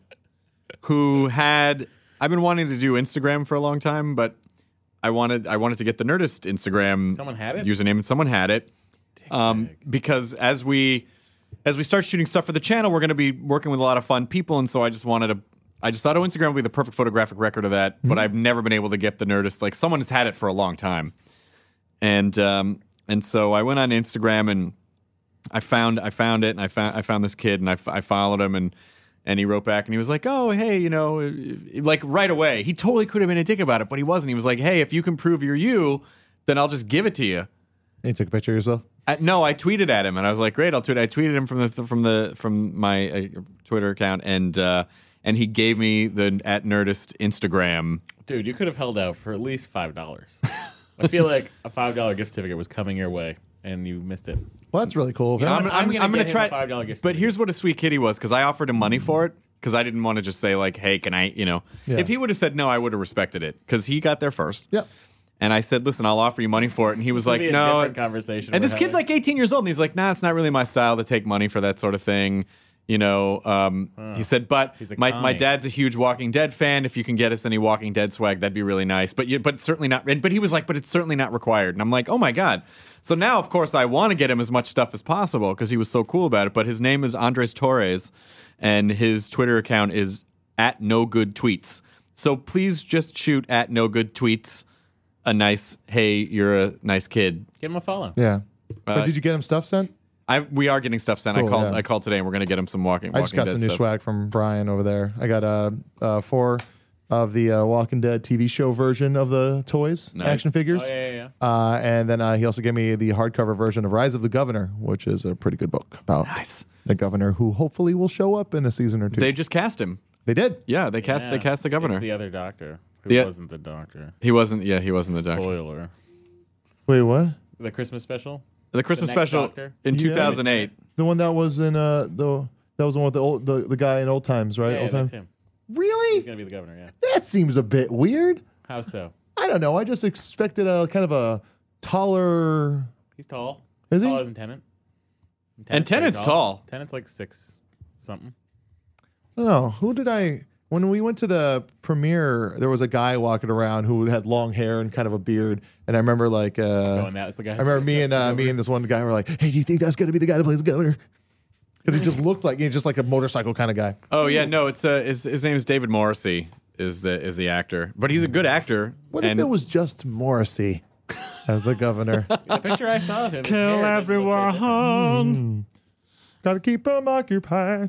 who had. I've been wanting to do Instagram for a long time, but I wanted I wanted to get the Nerdist Instagram Someone had it? username, and someone had it. Um, because as we as we start shooting stuff for the channel, we're going to be working with a lot of fun people, and so I just wanted to. I just thought, oh, Instagram would be the perfect photographic record of that, mm-hmm. but I've never been able to get the Nerdist. Like, someone has had it for a long time, and um, and so I went on Instagram and I found I found it, and I found I found this kid, and I, I followed him, and and he wrote back, and he was like, oh, hey, you know, like right away, he totally could have been a dick about it, but he wasn't. He was like, hey, if you can prove you're you, then I'll just give it to you. And you took a picture of yourself? Uh, no, I tweeted at him, and I was like, "Great, I'll tweet." I tweeted him from the from the from my uh, Twitter account, and uh, and he gave me the at Nerdist Instagram. Dude, you could have held out for at least five dollars. I feel like a five dollar gift certificate was coming your way, and you missed it. Well, that's really cool. You know, I'm, I'm, I'm gonna, I'm gonna get try. him a five dollar gift but here's what a sweet kid he was, because I offered him money for it, because I didn't want to just say like, "Hey, can I?" You know, Yeah. if he would have said no, I would have respected it, because he got there first. Yep. And I said, listen, I'll offer you money for it. And he was This would like, be a no. different conversation And we're this kid's having. like eighteen years old. And he's like, nah, it's not really my style to take money for that sort of thing. You know, um, Huh. he said, but He's a my, my commie. dad's a huge Walking Dead fan. If you can get us any Walking Dead swag, that'd be really nice. But you, but certainly not. And, but he was like, but it's certainly not required. And I'm like, oh my God. So now, of course, I want to get him as much stuff as possible because he was so cool about it. But his name is Andres Torres, and his Twitter account is at No Good Tweets. So please just shoot at No Good Tweets a nice, hey, you're a nice kid. Give him a follow. Yeah. Uh, but did you get him stuff sent? I we are getting stuff sent. Cool, I called yeah. I called today, and we're gonna get him some walking. I just walking got Dead some new stuff. swag from Brian over there. I got uh, uh, four of the uh, Walking Dead T V show version of the toys, Nice. action figures. Oh, yeah, yeah, yeah. Uh, and then uh, he also gave me the hardcover version of Rise of the Governor, which is a pretty good book about Nice. the governor who hopefully will show up in a season or two. They just cast him. They did. Yeah, they cast Yeah. they cast the governor. It's the other doctor who The- wasn't the doctor. He wasn't. Yeah, he wasn't the doctor. Spoiler. Wait, what? The Christmas special? The Christmas The next special Doctor? in Yeah. two thousand eight. The one that was in uh the that was the one with the old the, the guy in Old Times, right? Yeah, yeah, Old that's Times. him. Really? He's going to be the governor, yeah. That seems a bit weird. How so? I don't know. I just expected a kind of a taller. He's tall. Is he? Taller than Tennant. And pretty Tennant's tall. Tennant's like six something. I don't know. Who did I? When we went to the premiere, there was a guy walking around who had long hair and kind of a beard, and I remember like, uh, Oh, and that's the guy. I remember me and uh, me and this one guy were like, "Hey, do you think that's gonna be the guy that plays the governor?" Because he just looked like he's just like a motorcycle kind of guy. Oh yeah, no, it's uh, his, his name is David Morrissey. Is the is the actor, but he's a good actor. What and if it was just Morrissey as the governor? The picture I saw of him. his Kill hair doesn't look very different. everyone. Gotta keep them occupied.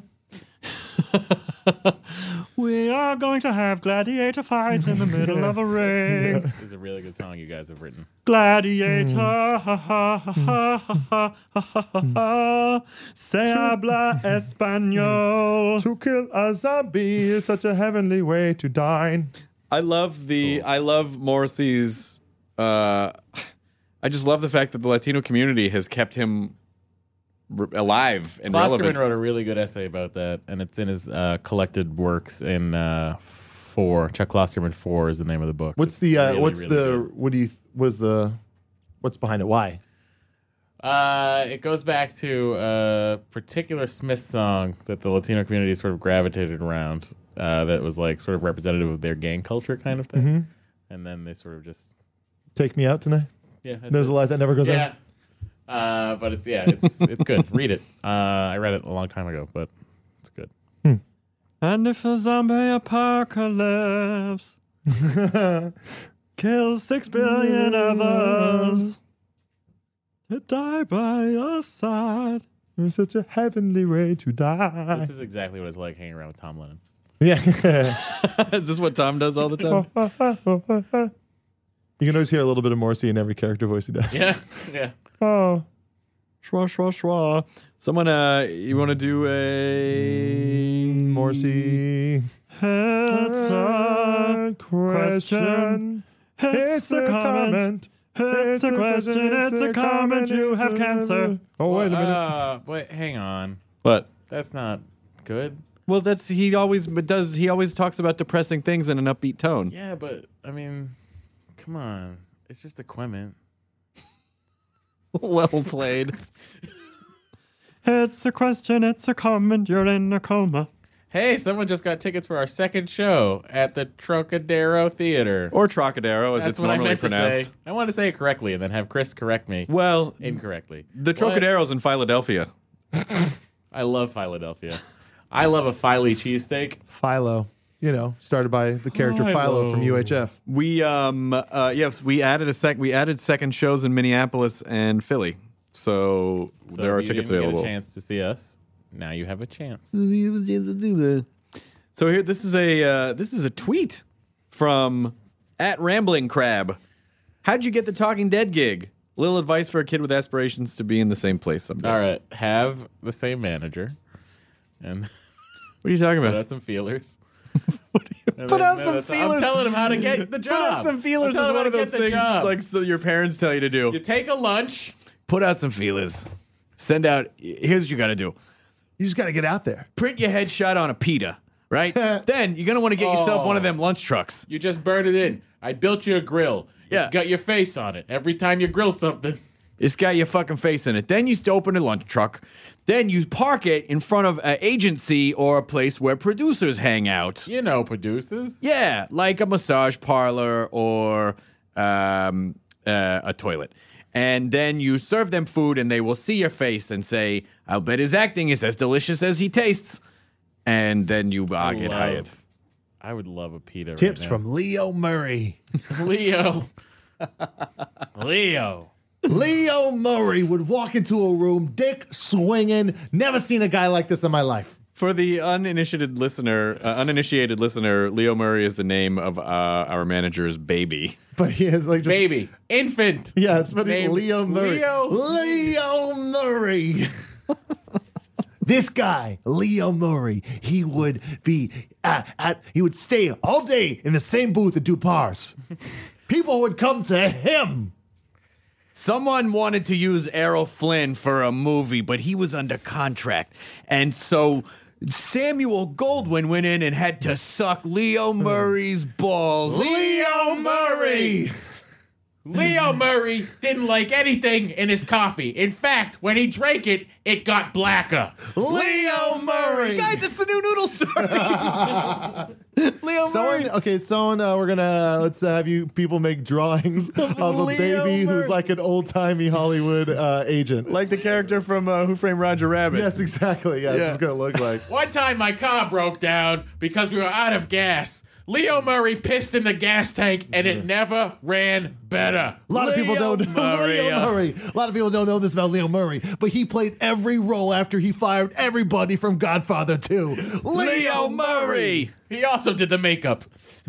We are going to have gladiator fights in the middle of a ring. This is a really good song you guys have written. Gladiator, ha ha ha ha ha ha ha ha ha. Se habla español. To kill a zombie is such a heavenly way to dine. I love the. I love Morrissey's. Uh, I just love the fact that the Latino community has kept him r- alive and Klosterman relevant. wrote a really good essay about that, and it's in his uh, collected works in uh, four. Chuck Klosterman four is the name of the book. What's It's the uh, really, what's really the good. what do you was the what's behind it? Why? Uh, it goes back to a particular Smith song that the Latino community sort of gravitated around. Uh, that was like sort of representative of their gang culture kind of thing, Mm-hmm. and then they sort of just Take me out tonight. yeah. that's There's it. a light that never goes Yeah. out. Uh, but it's yeah, it's it's good. Read it. Uh, I read it a long time ago, but it's good. And if a zombie apocalypse kills six billion of us to die by your side. It's such a heavenly way to die. This is exactly what it's like hanging around with Tom Lennon. Yeah. Is this what Tom does all the time? You can always hear a little bit of Morrissey in every character voice he does. Yeah, yeah. Oh. Schwa, schwa, schwa. Someone, uh, you want to do a Morrissey. It's a question. It's a comment. It's a question, it's a comment, you have cancer. Oh, wait a minute. Uh, wait, hang on. What? That's not good. Well, that's he always does. He always talks about depressing things in an upbeat tone. Yeah, but I mean, come on. It's just equipment. Well played. It's a question, it's a comment, you're in a coma. Hey, someone just got tickets for our second show at the Trocadero Theater. Or Trocadero, as That's it's what normally I meant pronounced. To say. I want to say it correctly and then have Chris correct me. Well, incorrectly. The Trocadero's in Philadelphia. I love Philadelphia. I love a Philly cheesesteak. Philo. You know, started by the character Philo, Philo from U H F. We um uh yes, we added a sec we added second shows in Minneapolis and Philly. So, So there are if you tickets didn't available. Get a chance to see us. Now you have a chance. So here, this is a uh, this is a tweet from at Rambling Crab. How'd you get the Talking Dead gig? Little advice for a kid with aspirations to be in the same place someday. All right, have the same manager, and what are you talking put about? out some feelers. Put then- out then some that's- feelers. I'm telling him how to get the job. Put out some feelers I'm is telling him one how of to those get the things job. like so your parents tell you to do. You take a lunch. Put out some feelers. Send out. Here's what you got to do. You just got to get out there. Print your headshot on a pita, right? Then you're gonna want to get yourself one of them lunch trucks. You just burn it in. I built you a grill. Yeah. It's got your face on it. Every time you grill something. It's got your fucking face in it. Then you open a lunch truck. Then you park it in front of an agency or a place where producers hang out. You know producers. Yeah, like a massage parlor or um, uh, a toilet. And then you serve them food and they will see your face and say, I'll bet his acting is as delicious as he tastes. And then you uh, I get love- hired. I would love a pita. Tips right from Leo Murray. now. Leo. Leo. Leo Murray would walk into a room, dick swinging. Never seen a guy like this in my life. For the uninitiated listener, uh, uninitiated listener, Leo Murray is the name of uh, our manager's baby. But he has like just Baby. Infant. Yeah, it's funny. Named Leo Murray. Leo. Leo Murray. This guy, Leo Murray, he would be at, at he would stay all day in the same booth at Dupar's. People would come to him. Someone wanted to use Errol Flynn for a movie, but he was under contract. And so Samuel Goldwyn went in and had to suck Leo Murray's balls. Leo Murray. Leo Murray didn't like anything in his coffee. In fact, when he drank it, it got blacker. Leo Murray! Guys, it's the new Noodle Stories! Leo Someone, Murray! okay, someone, uh, we're gonna let's uh, have you people make drawings of a Leo baby Murray. who's like an old timey Hollywood uh, agent. Like the character from uh, Who Framed Roger Rabbit. Yes, exactly. Yeah, Yeah. this is gonna look like. One time my car broke down because we were out of gas. Leo Murray pissed in the gas tank and it never ran better. A lot of people Leo don't know Murray, Leo uh, Murray. A lot of people don't know this about Leo Murray, but he played every role after he fired everybody from Godfather two. Leo Murray! He also did the makeup.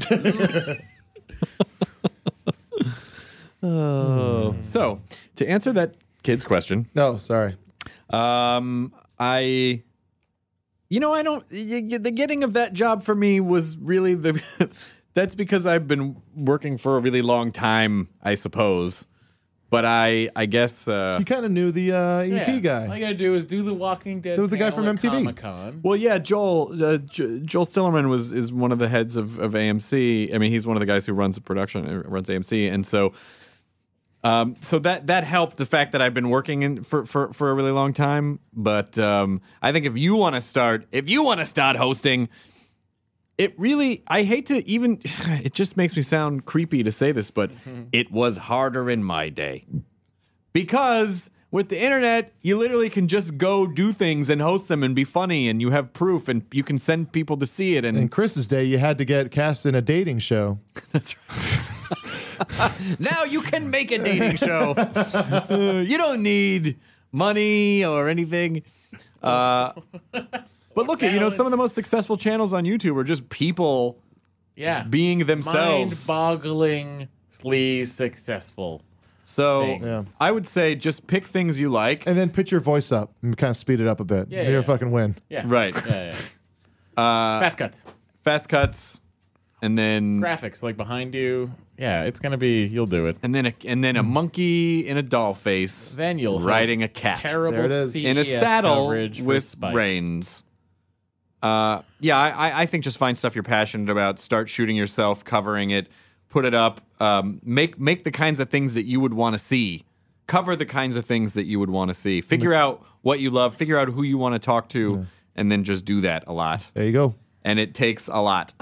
Oh. So, to answer that kid's question, No, sorry. um, I, you know, I don't. y- y- The getting of that job for me was really the. That's because I've been working for a really long time, I suppose. But I, I guess. Uh, You kind of knew the uh, E P Yeah. All guy. you gotta do is do the Walking Dead. That was the guy panel from at M T V. Comic-Con. well, yeah, Joel. Uh, J- Joel Stillerman was is one of the heads of, of A M C. I mean, he's one of the guys who runs the production, uh, runs A M C, and so. Um, so that that helped the fact that I've been working in for, for, for a really long time. But um, I think if you want to start, if you want to start hosting, it really, I hate to even, it just makes me sound creepy to say this, but it was harder in my day. Because with the internet, you literally can just go do things and host them and be funny and you have proof and you can send people to see it. And In Chris's day, you had to get cast in a dating show. that's right. Now you can make a dating show. Uh, you don't need money or anything. Uh, but look at, you know, some of the most successful channels on YouTube are just people Yeah. being themselves. Mind-bogglingly successful. So things. Yeah. I would say just pick things you like. And then pitch your voice up and kind of speed it up a bit. Yeah, You're yeah. a fucking win. Yeah. Right. Yeah, yeah. Uh, Fast cuts. fast cuts. and then graphics like behind you. Yeah, it's gonna be. You'll do it. and then a, and then a monkey in a doll face. Then you'll riding host a cat Terrible There it is. C E in a F saddle coverage for with Spike. reins. Uh, yeah, I, I think just find stuff you're passionate about. Start shooting yourself, covering it, put it up. Um, make make the kinds of things that you would want to see. Cover the kinds of things that you would want to see. Figure out what you love. Figure out who you want to talk to, Yeah. and then just do that a lot. There you go. And it takes a lot.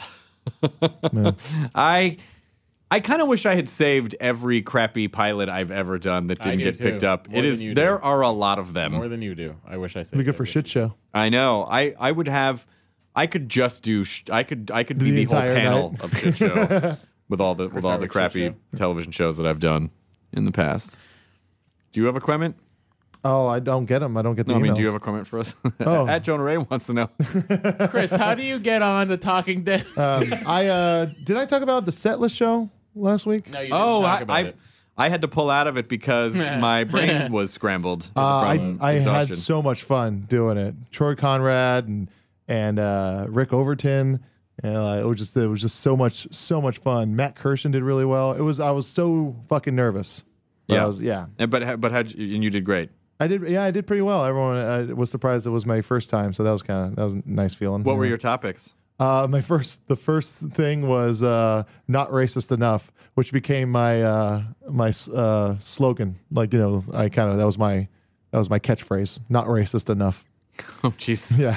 I I kind of wish I had saved every crappy pilot I've ever done that I didn't do get picked too. up. More it than is you there do. are a lot of them. More than you do. I wish I said. It'd be good for shit show. I know. I, I would have. I could just do. Sh- I could. I could Do be the the, whole entire panel night. of shit show with all the with all the Howard Shit crappy Show. television shows that I've done in the past. Do you have a comment? Oh, I don't get them. I don't get the No, I emails. mean, do you have a comment for us? Oh. At Jonah Ray wants to know. Chris, how do you get on the Talking Dead? um, I uh, did I talk about the set list show last week? No, you didn't Oh, talk I, about I, it. I had to pull out of it because my brain was scrambled Uh, from I, I exhaustion. had so much fun doing it. Troy Conrad and and uh, Rick Overton. And uh, it was just it was just so much so much fun. Matt Kirshen did really well. It was I was so fucking nervous. But Yeah. I was, yeah. And- but but how'd you, and you did great. I did. Yeah, I did pretty well. Everyone uh, was surprised it was my first time, so that was kind of that was a nice feeling. What were Yeah. your topics? Uh, my first, the first thing was uh, not racist enough, which became my uh, my uh, slogan. Like you know, I kind of that was my that was my catchphrase. Not racist enough. Oh Jesus! Yeah.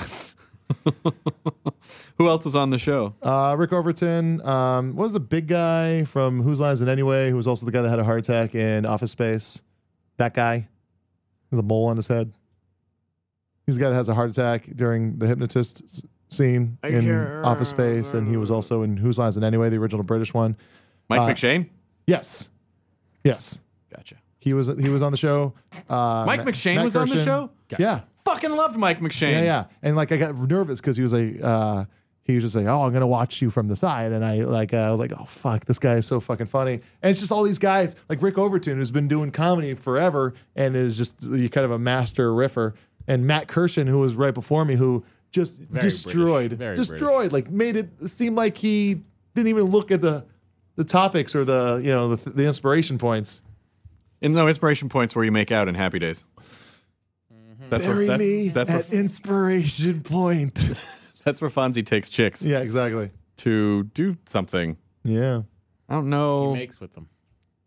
Who else was on the show? Uh, Rick Overton. Um, what was the big guy from Whose Lines It Anyway? Who was also the guy that had a heart attack in Office Space? That guy. There's a mole on his head. He's the guy that has a heart attack during the hypnotist s- scene I in can't- Office Space, and he was also in Whose Lines It Anyway, the original British one. Mike Uh, McShane. Yes, yes, Gotcha. he was. He was on the show. Uh, Mike Matt- McShane Matt was on the Kirshen. show? Yeah, Fucking loved Mike McShane. yeah, yeah. And like I got nervous because he was like, uh, he was just like, oh, I'm gonna watch you from the side, and I like, uh, I was like, oh fuck, this guy is so fucking funny. And it's just all these guys like Rick Overton, who's been doing comedy forever and is just uh, kind of a master riffer, and Matt Kirshen, who was right before me, who just Very destroyed, British. Very destroyed, like made it seem like he didn't even look at the the topics or the you know the the inspiration points. In no inspiration points where you make out in Happy Days. That's Bury where, that's, me that's at where, inspiration point. that's where Fonzie takes chicks Yeah, exactly. to do something. Yeah. I don't He know. makes with them.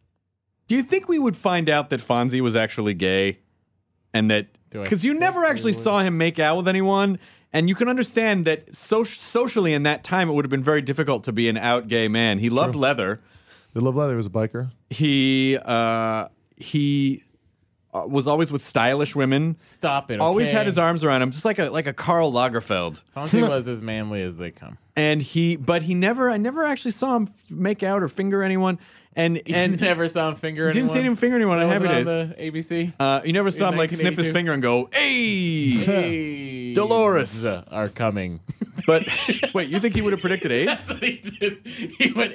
Do you think we would find out that Fonzie was actually gay? And that Do I because you think never we actually would? saw him make out with anyone, and you can understand that so- socially in that time it would have been very difficult to be an out gay man. He loved leather. The Love Leather was a biker. He uh, he uh, was always with stylish women. Stop it. Always okay? had his arms around him, just like a like a Karl Lagerfeld. Fonzie was as manly as they come. And he, but he never, I never actually saw him make out or finger anyone. And You and never saw him finger didn't anyone? see him finger anyone on That Happy was Days. on the A B C. Uh, you never saw In him like sniff his nineteen eighty-two. finger and go, "Hey, Hey, Dolores." are coming. But wait, you think he would have predicted AIDS? That's what he did. He went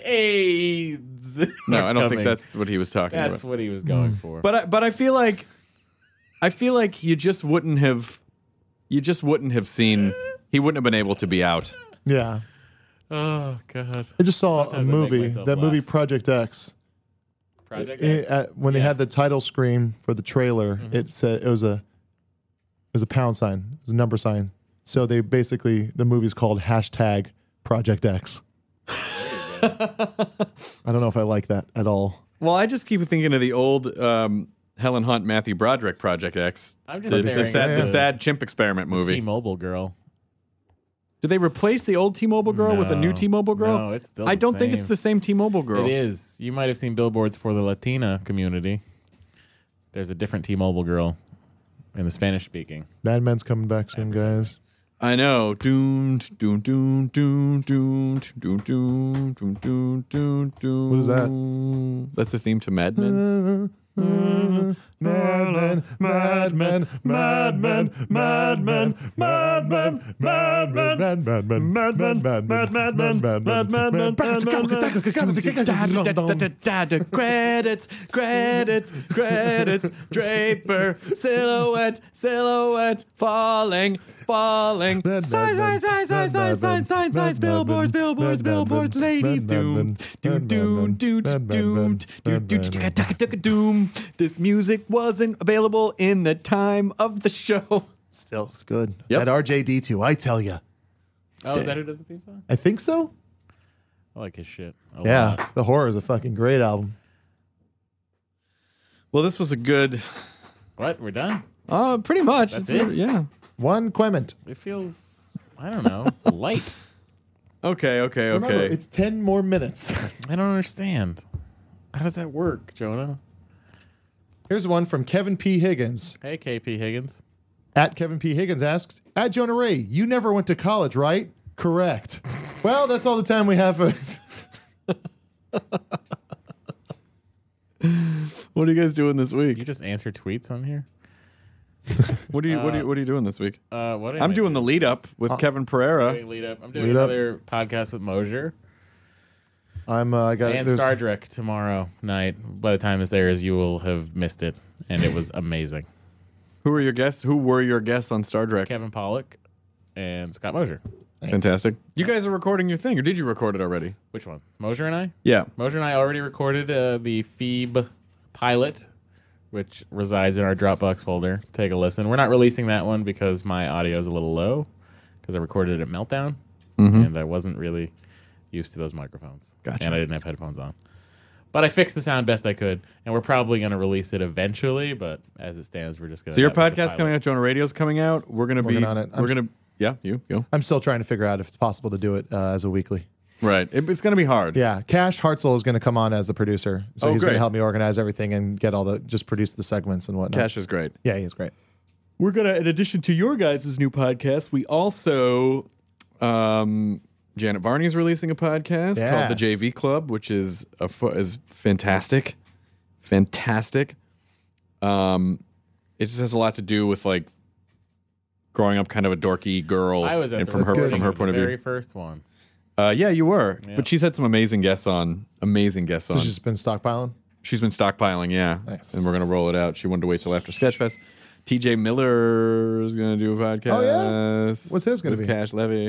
AIDS. No, are I don't think coming." that's what he was talking That's about. what he was going for. But I, but I feel like, I feel like you just wouldn't have, you just wouldn't have seen. He wouldn't have been able to be out. Yeah. oh god, I just saw Sometimes a I make movie, myself that laugh. movie Project X. Project It- X? at- when they had the Yes. title screen for the trailer, Mm-hmm. it said it was a it was a pound sign, it was a number sign. So they basically the movie's called hashtag Project X. I don't know if I like that at all. Well, I just keep thinking of the old um, Helen Hunt, Matthew Broderick Project X. I'm just the, the staring sad, at the the- sad chimp experiment movie. T-Mobile girl. Did they replace the old T-Mobile girl with a new No. T-Mobile girl? No, it's still I the don't think it's same. the same T-Mobile girl. It is. You might have seen billboards for the Latina community. There's a different T-Mobile girl in the Spanish speaking. Mad Men's coming back soon, guys. I know. Doom, doom, doom, doom, doom, doom, doom, doom, doom, doom, doom. What is that? That's the theme to Mad Men. Madmen, madmen, madmen, madmen, madmen, madmen, madmen, madmen, madmen, madmen, madmen, Credits, credits, credits, Draper, silhouette, silhouette, falling, falling. Signs, signs, signs, signs, signs, signs, signs, signs, billboards, billboards, billboards, ladies, doom, doom, doom, doom, doom, doom, doom, doom. This music wasn't available in the time of the show. Still, it's good. Yep. That R J D two, I tell you. Oh, is that who does the theme song? I think so. I like his shit. A Yeah, lot. The Horror is a fucking great album. Well, this was a good. What? We're done? Uh, pretty much. That's It's- it? Yeah. One Quement. It feels, I don't know, light. Okay, okay, okay. Remember, it's ten more minutes. I don't understand. How does that work, Jonah? Here's one from Kevin P. Higgins. Hey, K P Higgins. At Kevin P. Higgins asks, at Jonah Ray, you never went to college, right? Correct. Well, that's all the time we have for... What are you guys doing this week? You just answer tweets on here? What are you what are you Uh, what are you doing this week? Uh, what am I'm I doing the lead up with Kevin Pereira. doing lead up. I'm doing Lead up. another podcast with Mosier. I'm, uh, I got And there's- Star Trek tomorrow night. By the time this airs, you will have missed it, and it was amazing. Who are your guests? Who were your guests on Star Trek? Kevin Pollak and Scott Mosier. Fantastic. You guys are recording your thing, or did you record it already? Which one? Mosier and I? Yeah. Mosier and I already recorded uh, the Phoebe pilot, which resides in our Dropbox folder. Take a listen. We're not releasing that one because my audio is a little low because I recorded it at Meltdown, Mhm. and I wasn't really used to those microphones. Gotcha. And I didn't have headphones on. But I fixed the sound best I could, and we're probably going to release it eventually, but as it stands, we're just going to... So your podcast's coming out, Jonah Radio's coming out. We're gonna Working be on it. We're I'm gonna yeah, you go. I'm still trying to figure out if it's possible to do it uh, as a weekly. Right. It, it's gonna be hard. Yeah, Cash Hartzell is going to come on as the producer, so Oh, he's going great. to help me organize everything and get all the just produce the segments and whatnot. Cash is great. Yeah, he's great. We're gonna, in addition to your guys' new podcast, we also, um, Janet Varney is releasing a podcast Yeah. called the J V Club, which is a fu- is fantastic, fantastic. Um, it just has a lot to do with like growing up, kind of a dorky girl, I was at and the from her good. from her the point of very view. first one. Uh, yeah, you were, Yeah. but she's had some amazing guests on, amazing guests So on. she's just been stockpiling. She's been stockpiling, yeah. Nice. And we're going to roll it out. She wanted to wait till after Sketchfest. T J Miller is going to do a podcast. Oh, yeah? What's his gonna with be? Cash Levy.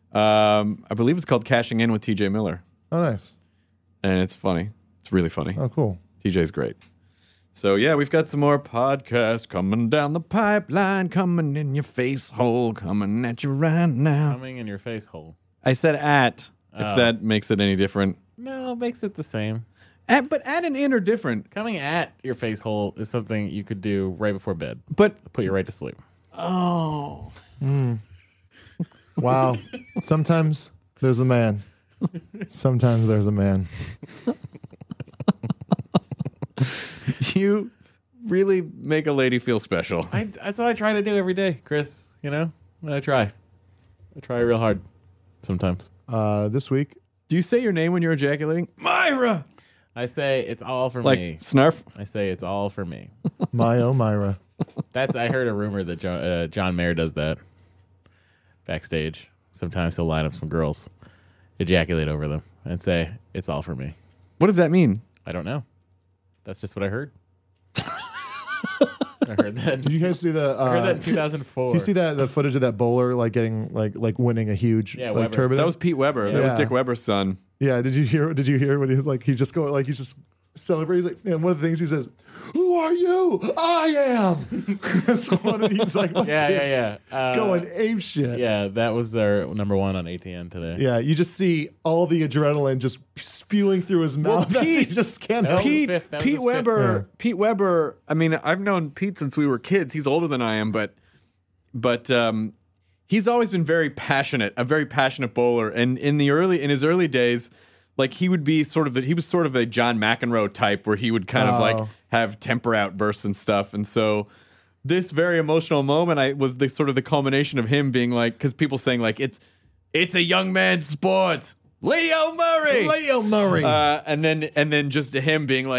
Um, I believe it's called Cashing In with T J Miller. Oh, nice. And it's funny. It's really funny. Oh, cool. T J's great. So, yeah, we've got some more podcasts coming down the pipeline, coming in your face hole, coming at you right now. Coming in your face hole. I said at, Oh. if that makes it any different. No, it makes it the same. At, but at and in are different. Coming at your face hole is something you could do right before bed. But, Put you right to sleep. oh. Wow. Sometimes there's a man. Sometimes there's a man. You really make a lady feel special. I, that's what I try to do every day, Chris. You know, I try. I try real hard sometimes. Uh, this week, Do you say your name when you're ejaculating? Myra! I say it's all for Like me. snarf? I say it's all for me. my oh Myra. That's I heard a rumor that John, uh, John Mayer does that backstage. Sometimes he'll line up some girls, ejaculate over them, and say it's all for me. What does that mean? I don't know. That's just what I heard. I heard that. Did you guys see the? Uh, I heard that in two thousand four. Do you see that the footage of that bowler like getting like like winning a huge Yeah, like Weber. turbine? That was Pete Weber. That was Yeah. Dick Weber's son. Yeah. Did you hear? Did you hear what he was like? He's just going like he's just celebrating. He's like, and one of the things he says, "Who are you? I am." That's one. of- He's like, Yeah, yeah, yeah. Uh, going ape shit. Yeah, that was their number one on A T N today. Yeah, you just see all the adrenaline just spewing through his mouth. as he Pete- just can't That was help. his Pete, fifth- that was Pete his fifth. Weber. Pete Weber. I mean, I've known Pete since we were kids. He's older than I am, but but um, he's always been very passionate. A very passionate bowler. And in the early in his early days, like he would be sort of the, he was sort of a John McEnroe type, where he would kind of Oh. like have temper outbursts and stuff. And so this very emotional moment, I was the sort of the culmination of him being like, because people saying like it's it's a young man's sport. Leo Murray. Leo Murray. Uh, and then and then just him being like,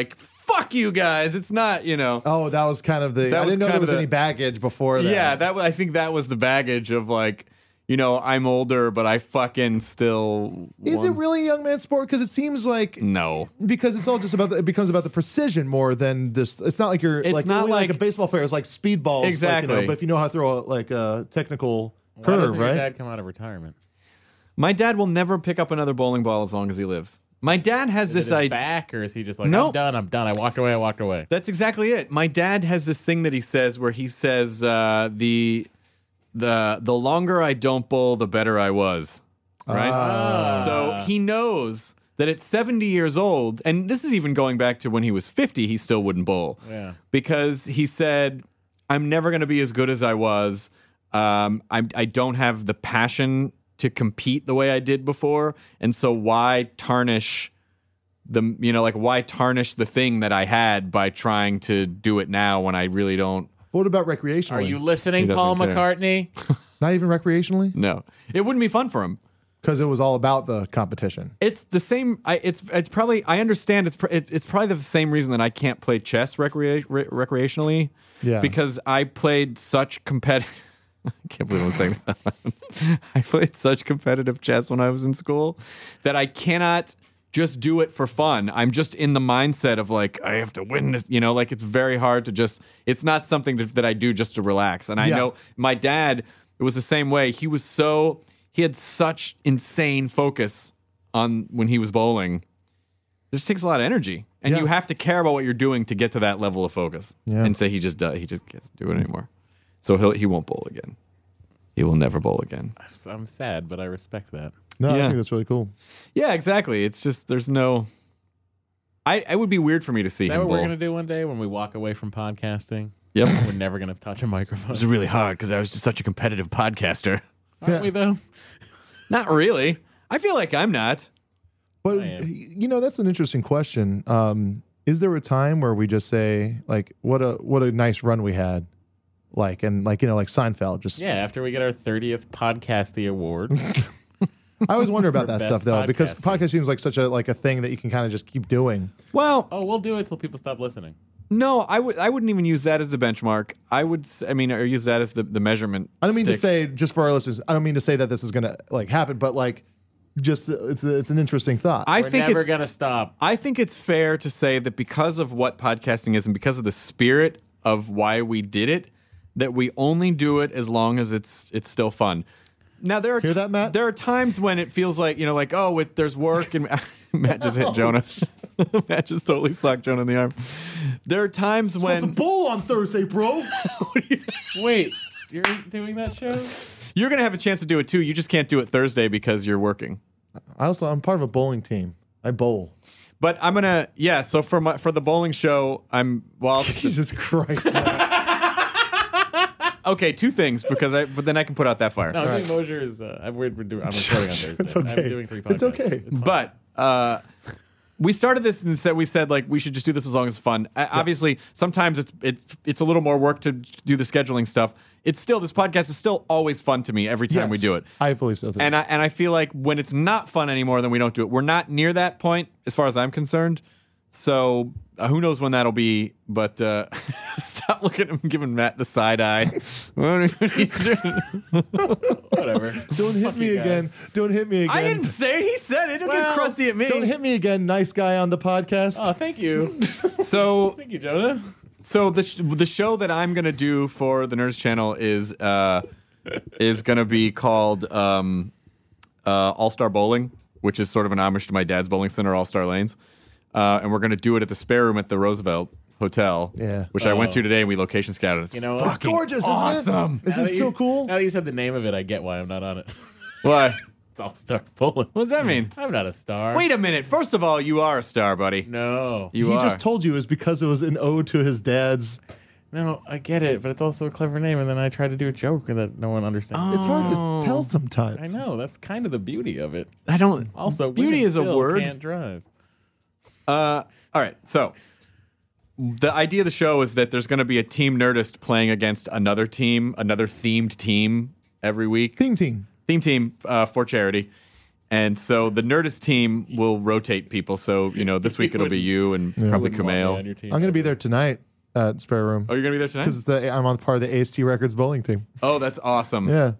fuck you guys. It's not, you know. Oh, that was kind of the. That I was didn't know there kind was of the- any baggage before that. Yeah, that wa- I think that was the baggage of like, you know, I'm older, but I fucking still. Is want- it really a young man sport? Because it seems like No. because it's all just about the, it becomes about the precision more than just. It's not like you're It's like not only like, like- a baseball player. It's like speedballs, like, Exactly. you know, but if you know how to throw a, like a technical Why curve, doesn't right? your dad come out of retirement? My dad will never pick up another bowling ball as long as he lives. My dad has Is this it his idea. back, or is he just like, No. I'm done, I'm done. I walked away, I walked away. That's exactly it. My dad has this thing that he says where he says uh, the the the longer I don't bowl, the better I was. Right? Ah. So he knows that at seventy years old, and this is even going back to when he was fifty, he still wouldn't bowl. Yeah. Because he said, I'm never going to be as good as I was. Um, I, I don't have the passion to compete the way I did before. And so why tarnish the, you know, like why tarnish the thing that I had by trying to do it now when I really don't. What about recreationally? Are you He listening, doesn't Paul care. McCartney? Not even recreationally? No, it wouldn't be fun for him. Because it was all about the competition. It's the same. I, it's it's probably. I understand. It's pr- it, it's probably the same reason that I can't play chess recrea- re- recreationally. Yeah. Because I played such competitive. I can't believe I'm saying that. I played such competitive chess when I was in school that I cannot just do it for fun. I'm just in the mindset of like I have to win this. You know, like it's very hard to just. It's not something to, that I do just to relax. And I Yeah. know my dad. It was the same way. He was so. He had such insane focus on when he was bowling. This takes a lot of energy, and Yeah. you have to care about what you're doing to get to that level of focus. Yeah. And say he just does, he just can't do it anymore. So he'll he won't bowl again. He will never bowl again. I'm sad, but I respect that. No, I Yeah. think that's really cool. Yeah, exactly. It's just there's no. I it would be weird for me to see Is that him what bowl. we're going to do one day when we walk away from podcasting? Yep. We're never going to touch a microphone. It was really hard because I was just such a competitive podcaster. Aren't Yeah. we, though? Not really. I feel like I'm not. But I am. you know, that's an interesting question. Um, is there a time where we just say like, "What a what a nice run we had," like and like you know, like Seinfeld? Just Yeah, after we get our thirtieth Podcasty award. I always wonder about For that best stuff though, because podcasting. podcast seems like such a like a thing that you can kind of just keep doing. Well, Oh, we'll do it till people stop listening. no, I would. I wouldn't even use that as the benchmark. I would. s- I mean, or use that as the, the measurement. I don't mean to stick. say just for our listeners. I don't mean to say that this is gonna like happen, but like, just uh, it's a, it's an interesting thought. I We're think never it's. going to stop. I think it's fair to say that because of what podcasting is and because of the spirit of why we did it, that we only do it as long as it's it's still fun. Now there are Hear that, Matt? There are times when it feels like you know, like oh, it, there's work and Matt just hit Jonah. Matt just totally socked Jonah in the arm. There are times when bowl on Thursday, bro. Wait, you're doing that show? you're gonna have a chance to do it too. You just can't do it Thursday because you're working. I also I'm part of a bowling team. I bowl. But I'm gonna yeah. So for my for the bowling show, I'm well. I'll just, Jesus Christ! Matt. okay, two things because I but then I can put out that fire. No, I'm doing Mosier's. Uh, I'm, we're, we're doing, I'm recording on Thursday. It's okay. I'm doing three podcasts. It's okay. fine. But uh, we started this and said we said like we should just do this as long as it's fun. Uh, Obviously, sometimes it's it, it's a little more work to do the scheduling stuff. It's still this podcast is still always fun to me every time we Yes, do it. I believe so too. And I and I feel like when it's not fun anymore, then we don't do it. We're not near that point as far as I'm concerned. So uh, who knows when that'll be? But uh, stop looking at him, giving Matt the side eye. What are you doing? Whatever. Don't hit Fuck me you guys. again. Don't hit me again. I didn't say it. He said it. Don't Well, get crusty at me. Don't hit me again, nice guy on the podcast. Oh, thank you. So Thank you, Jonah. So the sh- the show that I'm gonna do for the Nerds Channel is uh, is gonna be called um, uh, All Star Bowling, which is sort of an homage to my dad's bowling center, All Star Lanes, uh, and we're gonna do it at the spare room at the Roosevelt Hotel, Yeah. which I went Oh. to today, and we location scouted. It's You know, It's fucking gorgeous, awesome. isn't it? Now Isn't that it so you- cool? Now that you said the name of it, I get why I'm not on it. Why? It's All Star Bowling. What does that mean? I'm not a star. Wait a minute. First of all, you are a star, buddy. No. You he are. just told you it was because it was an ode to his dad's. No, I get it, but it's also a clever name, and then I tried to do a joke that no one understands. It's hard to Oh. s- tell sometimes. I know, that's kind of the beauty of it. I don't. Also, beauty women is a still word. Can't drive. Uh, all right. So the idea of the show is that there's going to be a Team Nerdist playing against another team, another themed team every week. Theme team. Theme team uh, for charity. And so the Nerdist team will rotate people. So, you know, this week it'll be you and Yeah. probably Wouldn't want me Kumail. on your team. I'm going to be there tonight at Spare Room. Oh, you're going to be there tonight? Because I'm on part of the A S T Records bowling team. Oh, that's awesome. Yeah.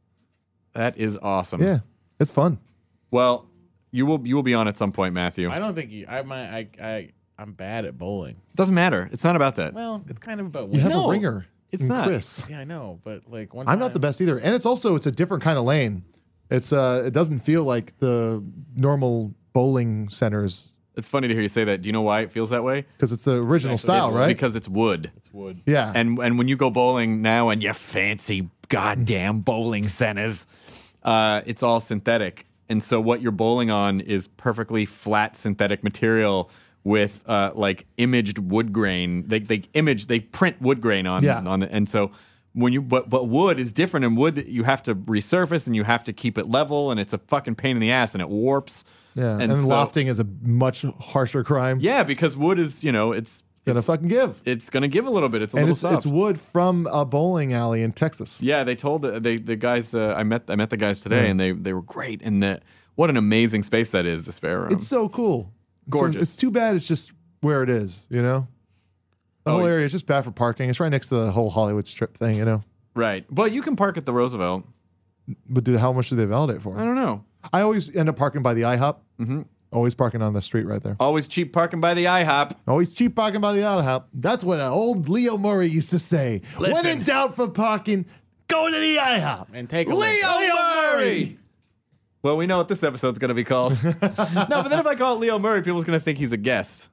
That is awesome. Yeah. It's fun. Well, you will you will be on at some point, Matthew. I don't think you. I might. I. I. I'm bad at bowling. Doesn't matter. It's not about that. Well, it's kind of about. You have winning. a ringer. it's in not. Chris. Yeah, I know, but like one. I'm not time- the best either. And it's also, it's a different kind of lane. It's uh, It doesn't feel like the normal bowling centers. It's funny to hear you say that. Do you know why it feels that way? Because it's the original Exactly. style, It's right? Because it's wood. It's wood. Yeah. And and when you go bowling now and you fancy goddamn bowling centers, uh, it's all synthetic. And so what you're bowling on is perfectly flat synthetic material with uh, like imaged wood grain. They they image they print wood grain on Yeah. on it. And so when you but but wood is different, and wood you have to resurface and you have to keep it level, and it's a fucking pain in the ass, and it warps. yeah. And, and so- lofting is a much harsher crime. Yeah, because wood is, you know, it's Gonna it's, fucking give. it's gonna give a little bit. It's a And little it's, soft. it's wood from a bowling alley in Texas. Yeah, they told the they the guys uh, I met I met the guys today, Yeah. and they they were great. And the what an amazing space that is, the Spare Room. It's so cool. It's so- Gorgeous. it's too bad it's just where it is, you know? The Oh, whole yeah. area is just bad for parking. It's right next to the whole Hollywood Strip thing, you know? Right, but you can park at the Roosevelt. But do, how much do they validate for? I don't know. I always end up parking by the IHOP. Mm-hmm. Always parking on the street right there. Always cheap parking by the IHOP. Always cheap parking by the IHOP. That's what old Leo Murray used to say. When Listen. in doubt for parking, go to the IHOP. And take a Leo Murray. Well, we know what this episode's going to be called. No, but then if I call it Leo Murray, people's going to think he's a guest.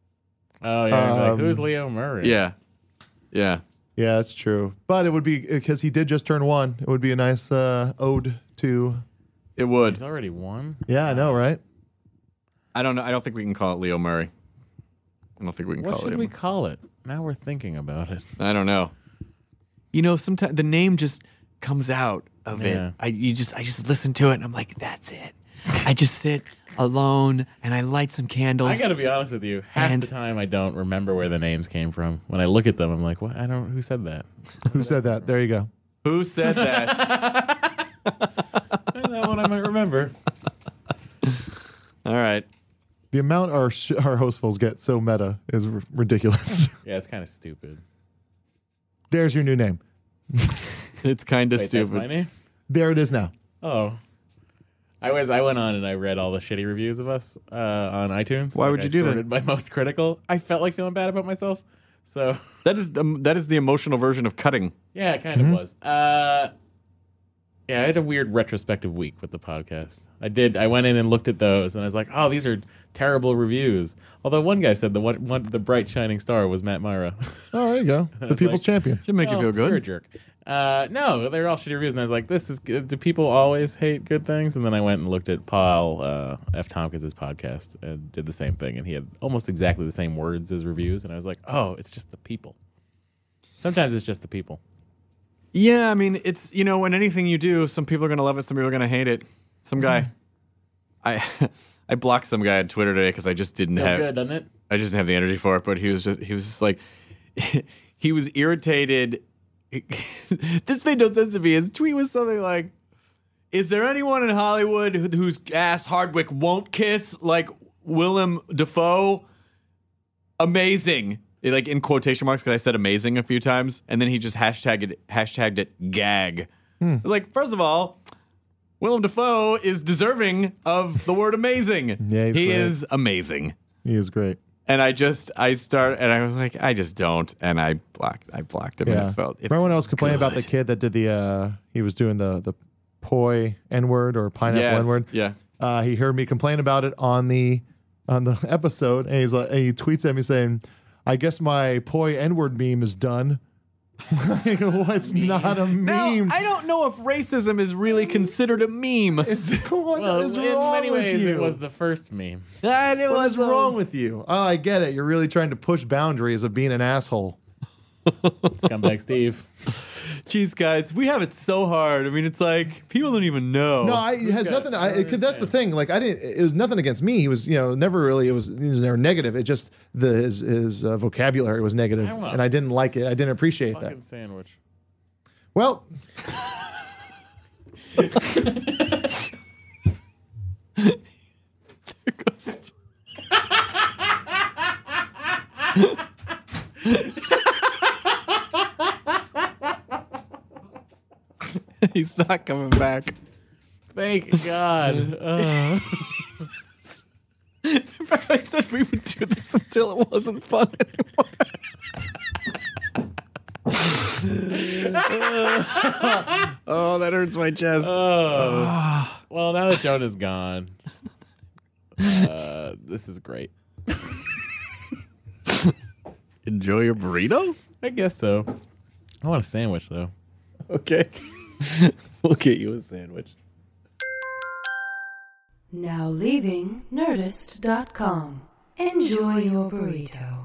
Oh yeah. Like, Um, who's Leo Murray? Yeah, yeah. Yeah, that's true. But it would be, because he did just turn one, it would be a nice uh, ode to. It would. He's already won. Yeah, I know, right? I don't know. I don't think we can call it Leo Murray. I don't think we can What call should it. we Leo call it? Now we're thinking about it. Murray. I don't know. You know, sometimes the name just comes out of Yeah. it. I you just I just listen to it and I'm like, that's it. I just sit alone and I light some candles. I got to be honest with you. Half And- the time, I don't remember where the names came from. When I look at them, I'm like, "What? I don't. Who said that? Who said that? There you go. Who said that? that one I might remember." All right. The amount our sh- our hostfuls get so meta is r- ridiculous. Yeah, it's kind of stupid. There's your new name. It's kind of Wait, that's my stupid. name? There it is now. Oh. I was I went on and I read all the shitty reviews of us uh, on iTunes. Why Like, would you I do that? sorted by most critical. I felt like feeling bad about myself. So That is the, that is the emotional version of cutting. yeah, it kind Mm-hmm. of was. Uh, yeah, I had a weird retrospective week with the podcast. I did. I went in and looked at those, and I was like, "Oh, these are terrible reviews." Although one guy said the one, one the bright shining star was Matt Myra. Oh, there you go. The was people's like- champion. Should make you Oh, feel good. You're a jerk. Uh, no, they were all shitty reviews, and I was like, "This is good. Do people always hate good things?" And then I went and looked at Paul uh, F. Tompkins' podcast and did the same thing, and he had almost exactly the same words as reviews, and I was like, "Oh, it's just the people." Sometimes it's just the people. Yeah, I mean, it's, you know, when anything you do, some people are going to love it, some people are going to hate it. Some guy, I I blocked some guy on Twitter today because I just didn't Feels have, good, doesn't it? I just didn't have the energy for it. But he was just, he was just like, he was irritated. This made no sense to me. His tweet was something like, "Is there anyone in Hollywood who- whose ass Hardwick won't kiss like Willem Dafoe? Amazing." Like in quotation marks because I said amazing a few times, and then he just hashtagged it, hashtagged it gag. Hmm. I was like, first of all, Willem Dafoe is deserving of the word amazing. Yeah, he's he great. is amazing. He is great. And I just, I start, and I was like, I just don't, and I blocked, I blocked him. And Yeah. it felt, it Remember when I was complaining about the good. kid that did the, uh, he was doing the, the poi N word or pineapple Yes, N word? yeah. Uh, he heard me complain about it on the, on the episode, and he's like, and he tweets at me saying, "I guess my poi N word meme is done." Like, what's not a Now, meme? I don't know if racism is really considered a meme. It's, what Well, is in wrong many with ways, you? it was the first meme. And it What was is wrong with you? Oh, I get it. You're really trying to push boundaries of being an asshole. Scumbag Steve. Jeez, guys, we have it so hard. I mean, it's like people don't even know. No, I, it has got- nothing. I, I it, 'cause that's the understand. thing. Like I didn't. It was nothing against me. He was, you know, never really. It was, it was never negative. It just the his his uh, vocabulary was negative, I want- and I didn't like it. I didn't appreciate Fucking that. sandwich. Well, There goes. He's not coming back. Thank God. Uh. Remember I said we would do this until it wasn't fun anymore. Oh, that hurts my chest. Oh. Well, now that Jonah's gone, uh, this is great. Enjoy your burrito? I guess so. I want a sandwich, though. Okay. We'll get you a sandwich. Now leaving Nerdist dot com. Enjoy your burrito.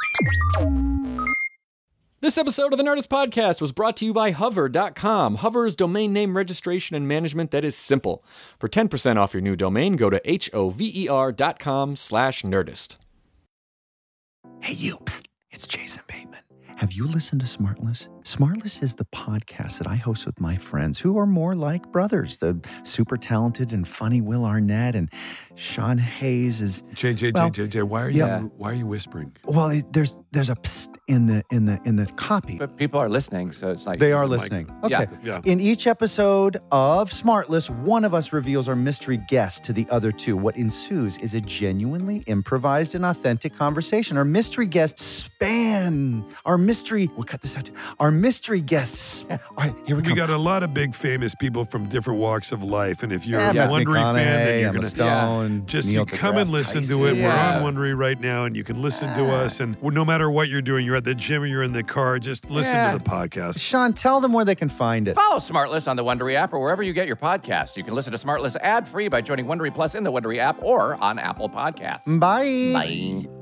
This episode of the Nerdist Podcast was brought to you by Hover dot com. Hover is domain name registration and management that is simple. For ten percent off your new domain, go to H O V E R dot com slash Nerdist. Hey, you. Psst. It's Jason Bateman. Have you listened to Smartless? Smartless is the podcast that I host with my friends who are more like brothers. The super talented and funny Will Arnett and Sean Hayes is... J J, well, J J, J, why are yeah. you why are you whispering? Well, it, there's there's a psst in the in the in the copy. But people are listening, so it's like they are listening. Like, okay. Yeah. In each episode of Smartless, one of us reveals our mystery guest to the other two. What ensues is a genuinely improvised and authentic conversation. Our mystery guests span our mystery. We'll cut this out too. Our mystery guests. All right, here we go. We got a lot of big famous people from different walks of life, and if you're Yeah, a Matthew Wondery fan, then you're Emma gonna Stone, just Neil you come and deGrasse listen to Tyson. it. Yeah. We're on Wondery right now, and you can listen to us. And no matter what you're doing, you're at the gym or you're in the car, just listen Yeah. to the podcast. Sean, tell them where they can find it. Follow Smartless on the Wondery app or wherever you get your podcasts. You can listen to Smartless ad-free by joining Wondery Plus in the Wondery app or on Apple Podcasts. Bye. Bye.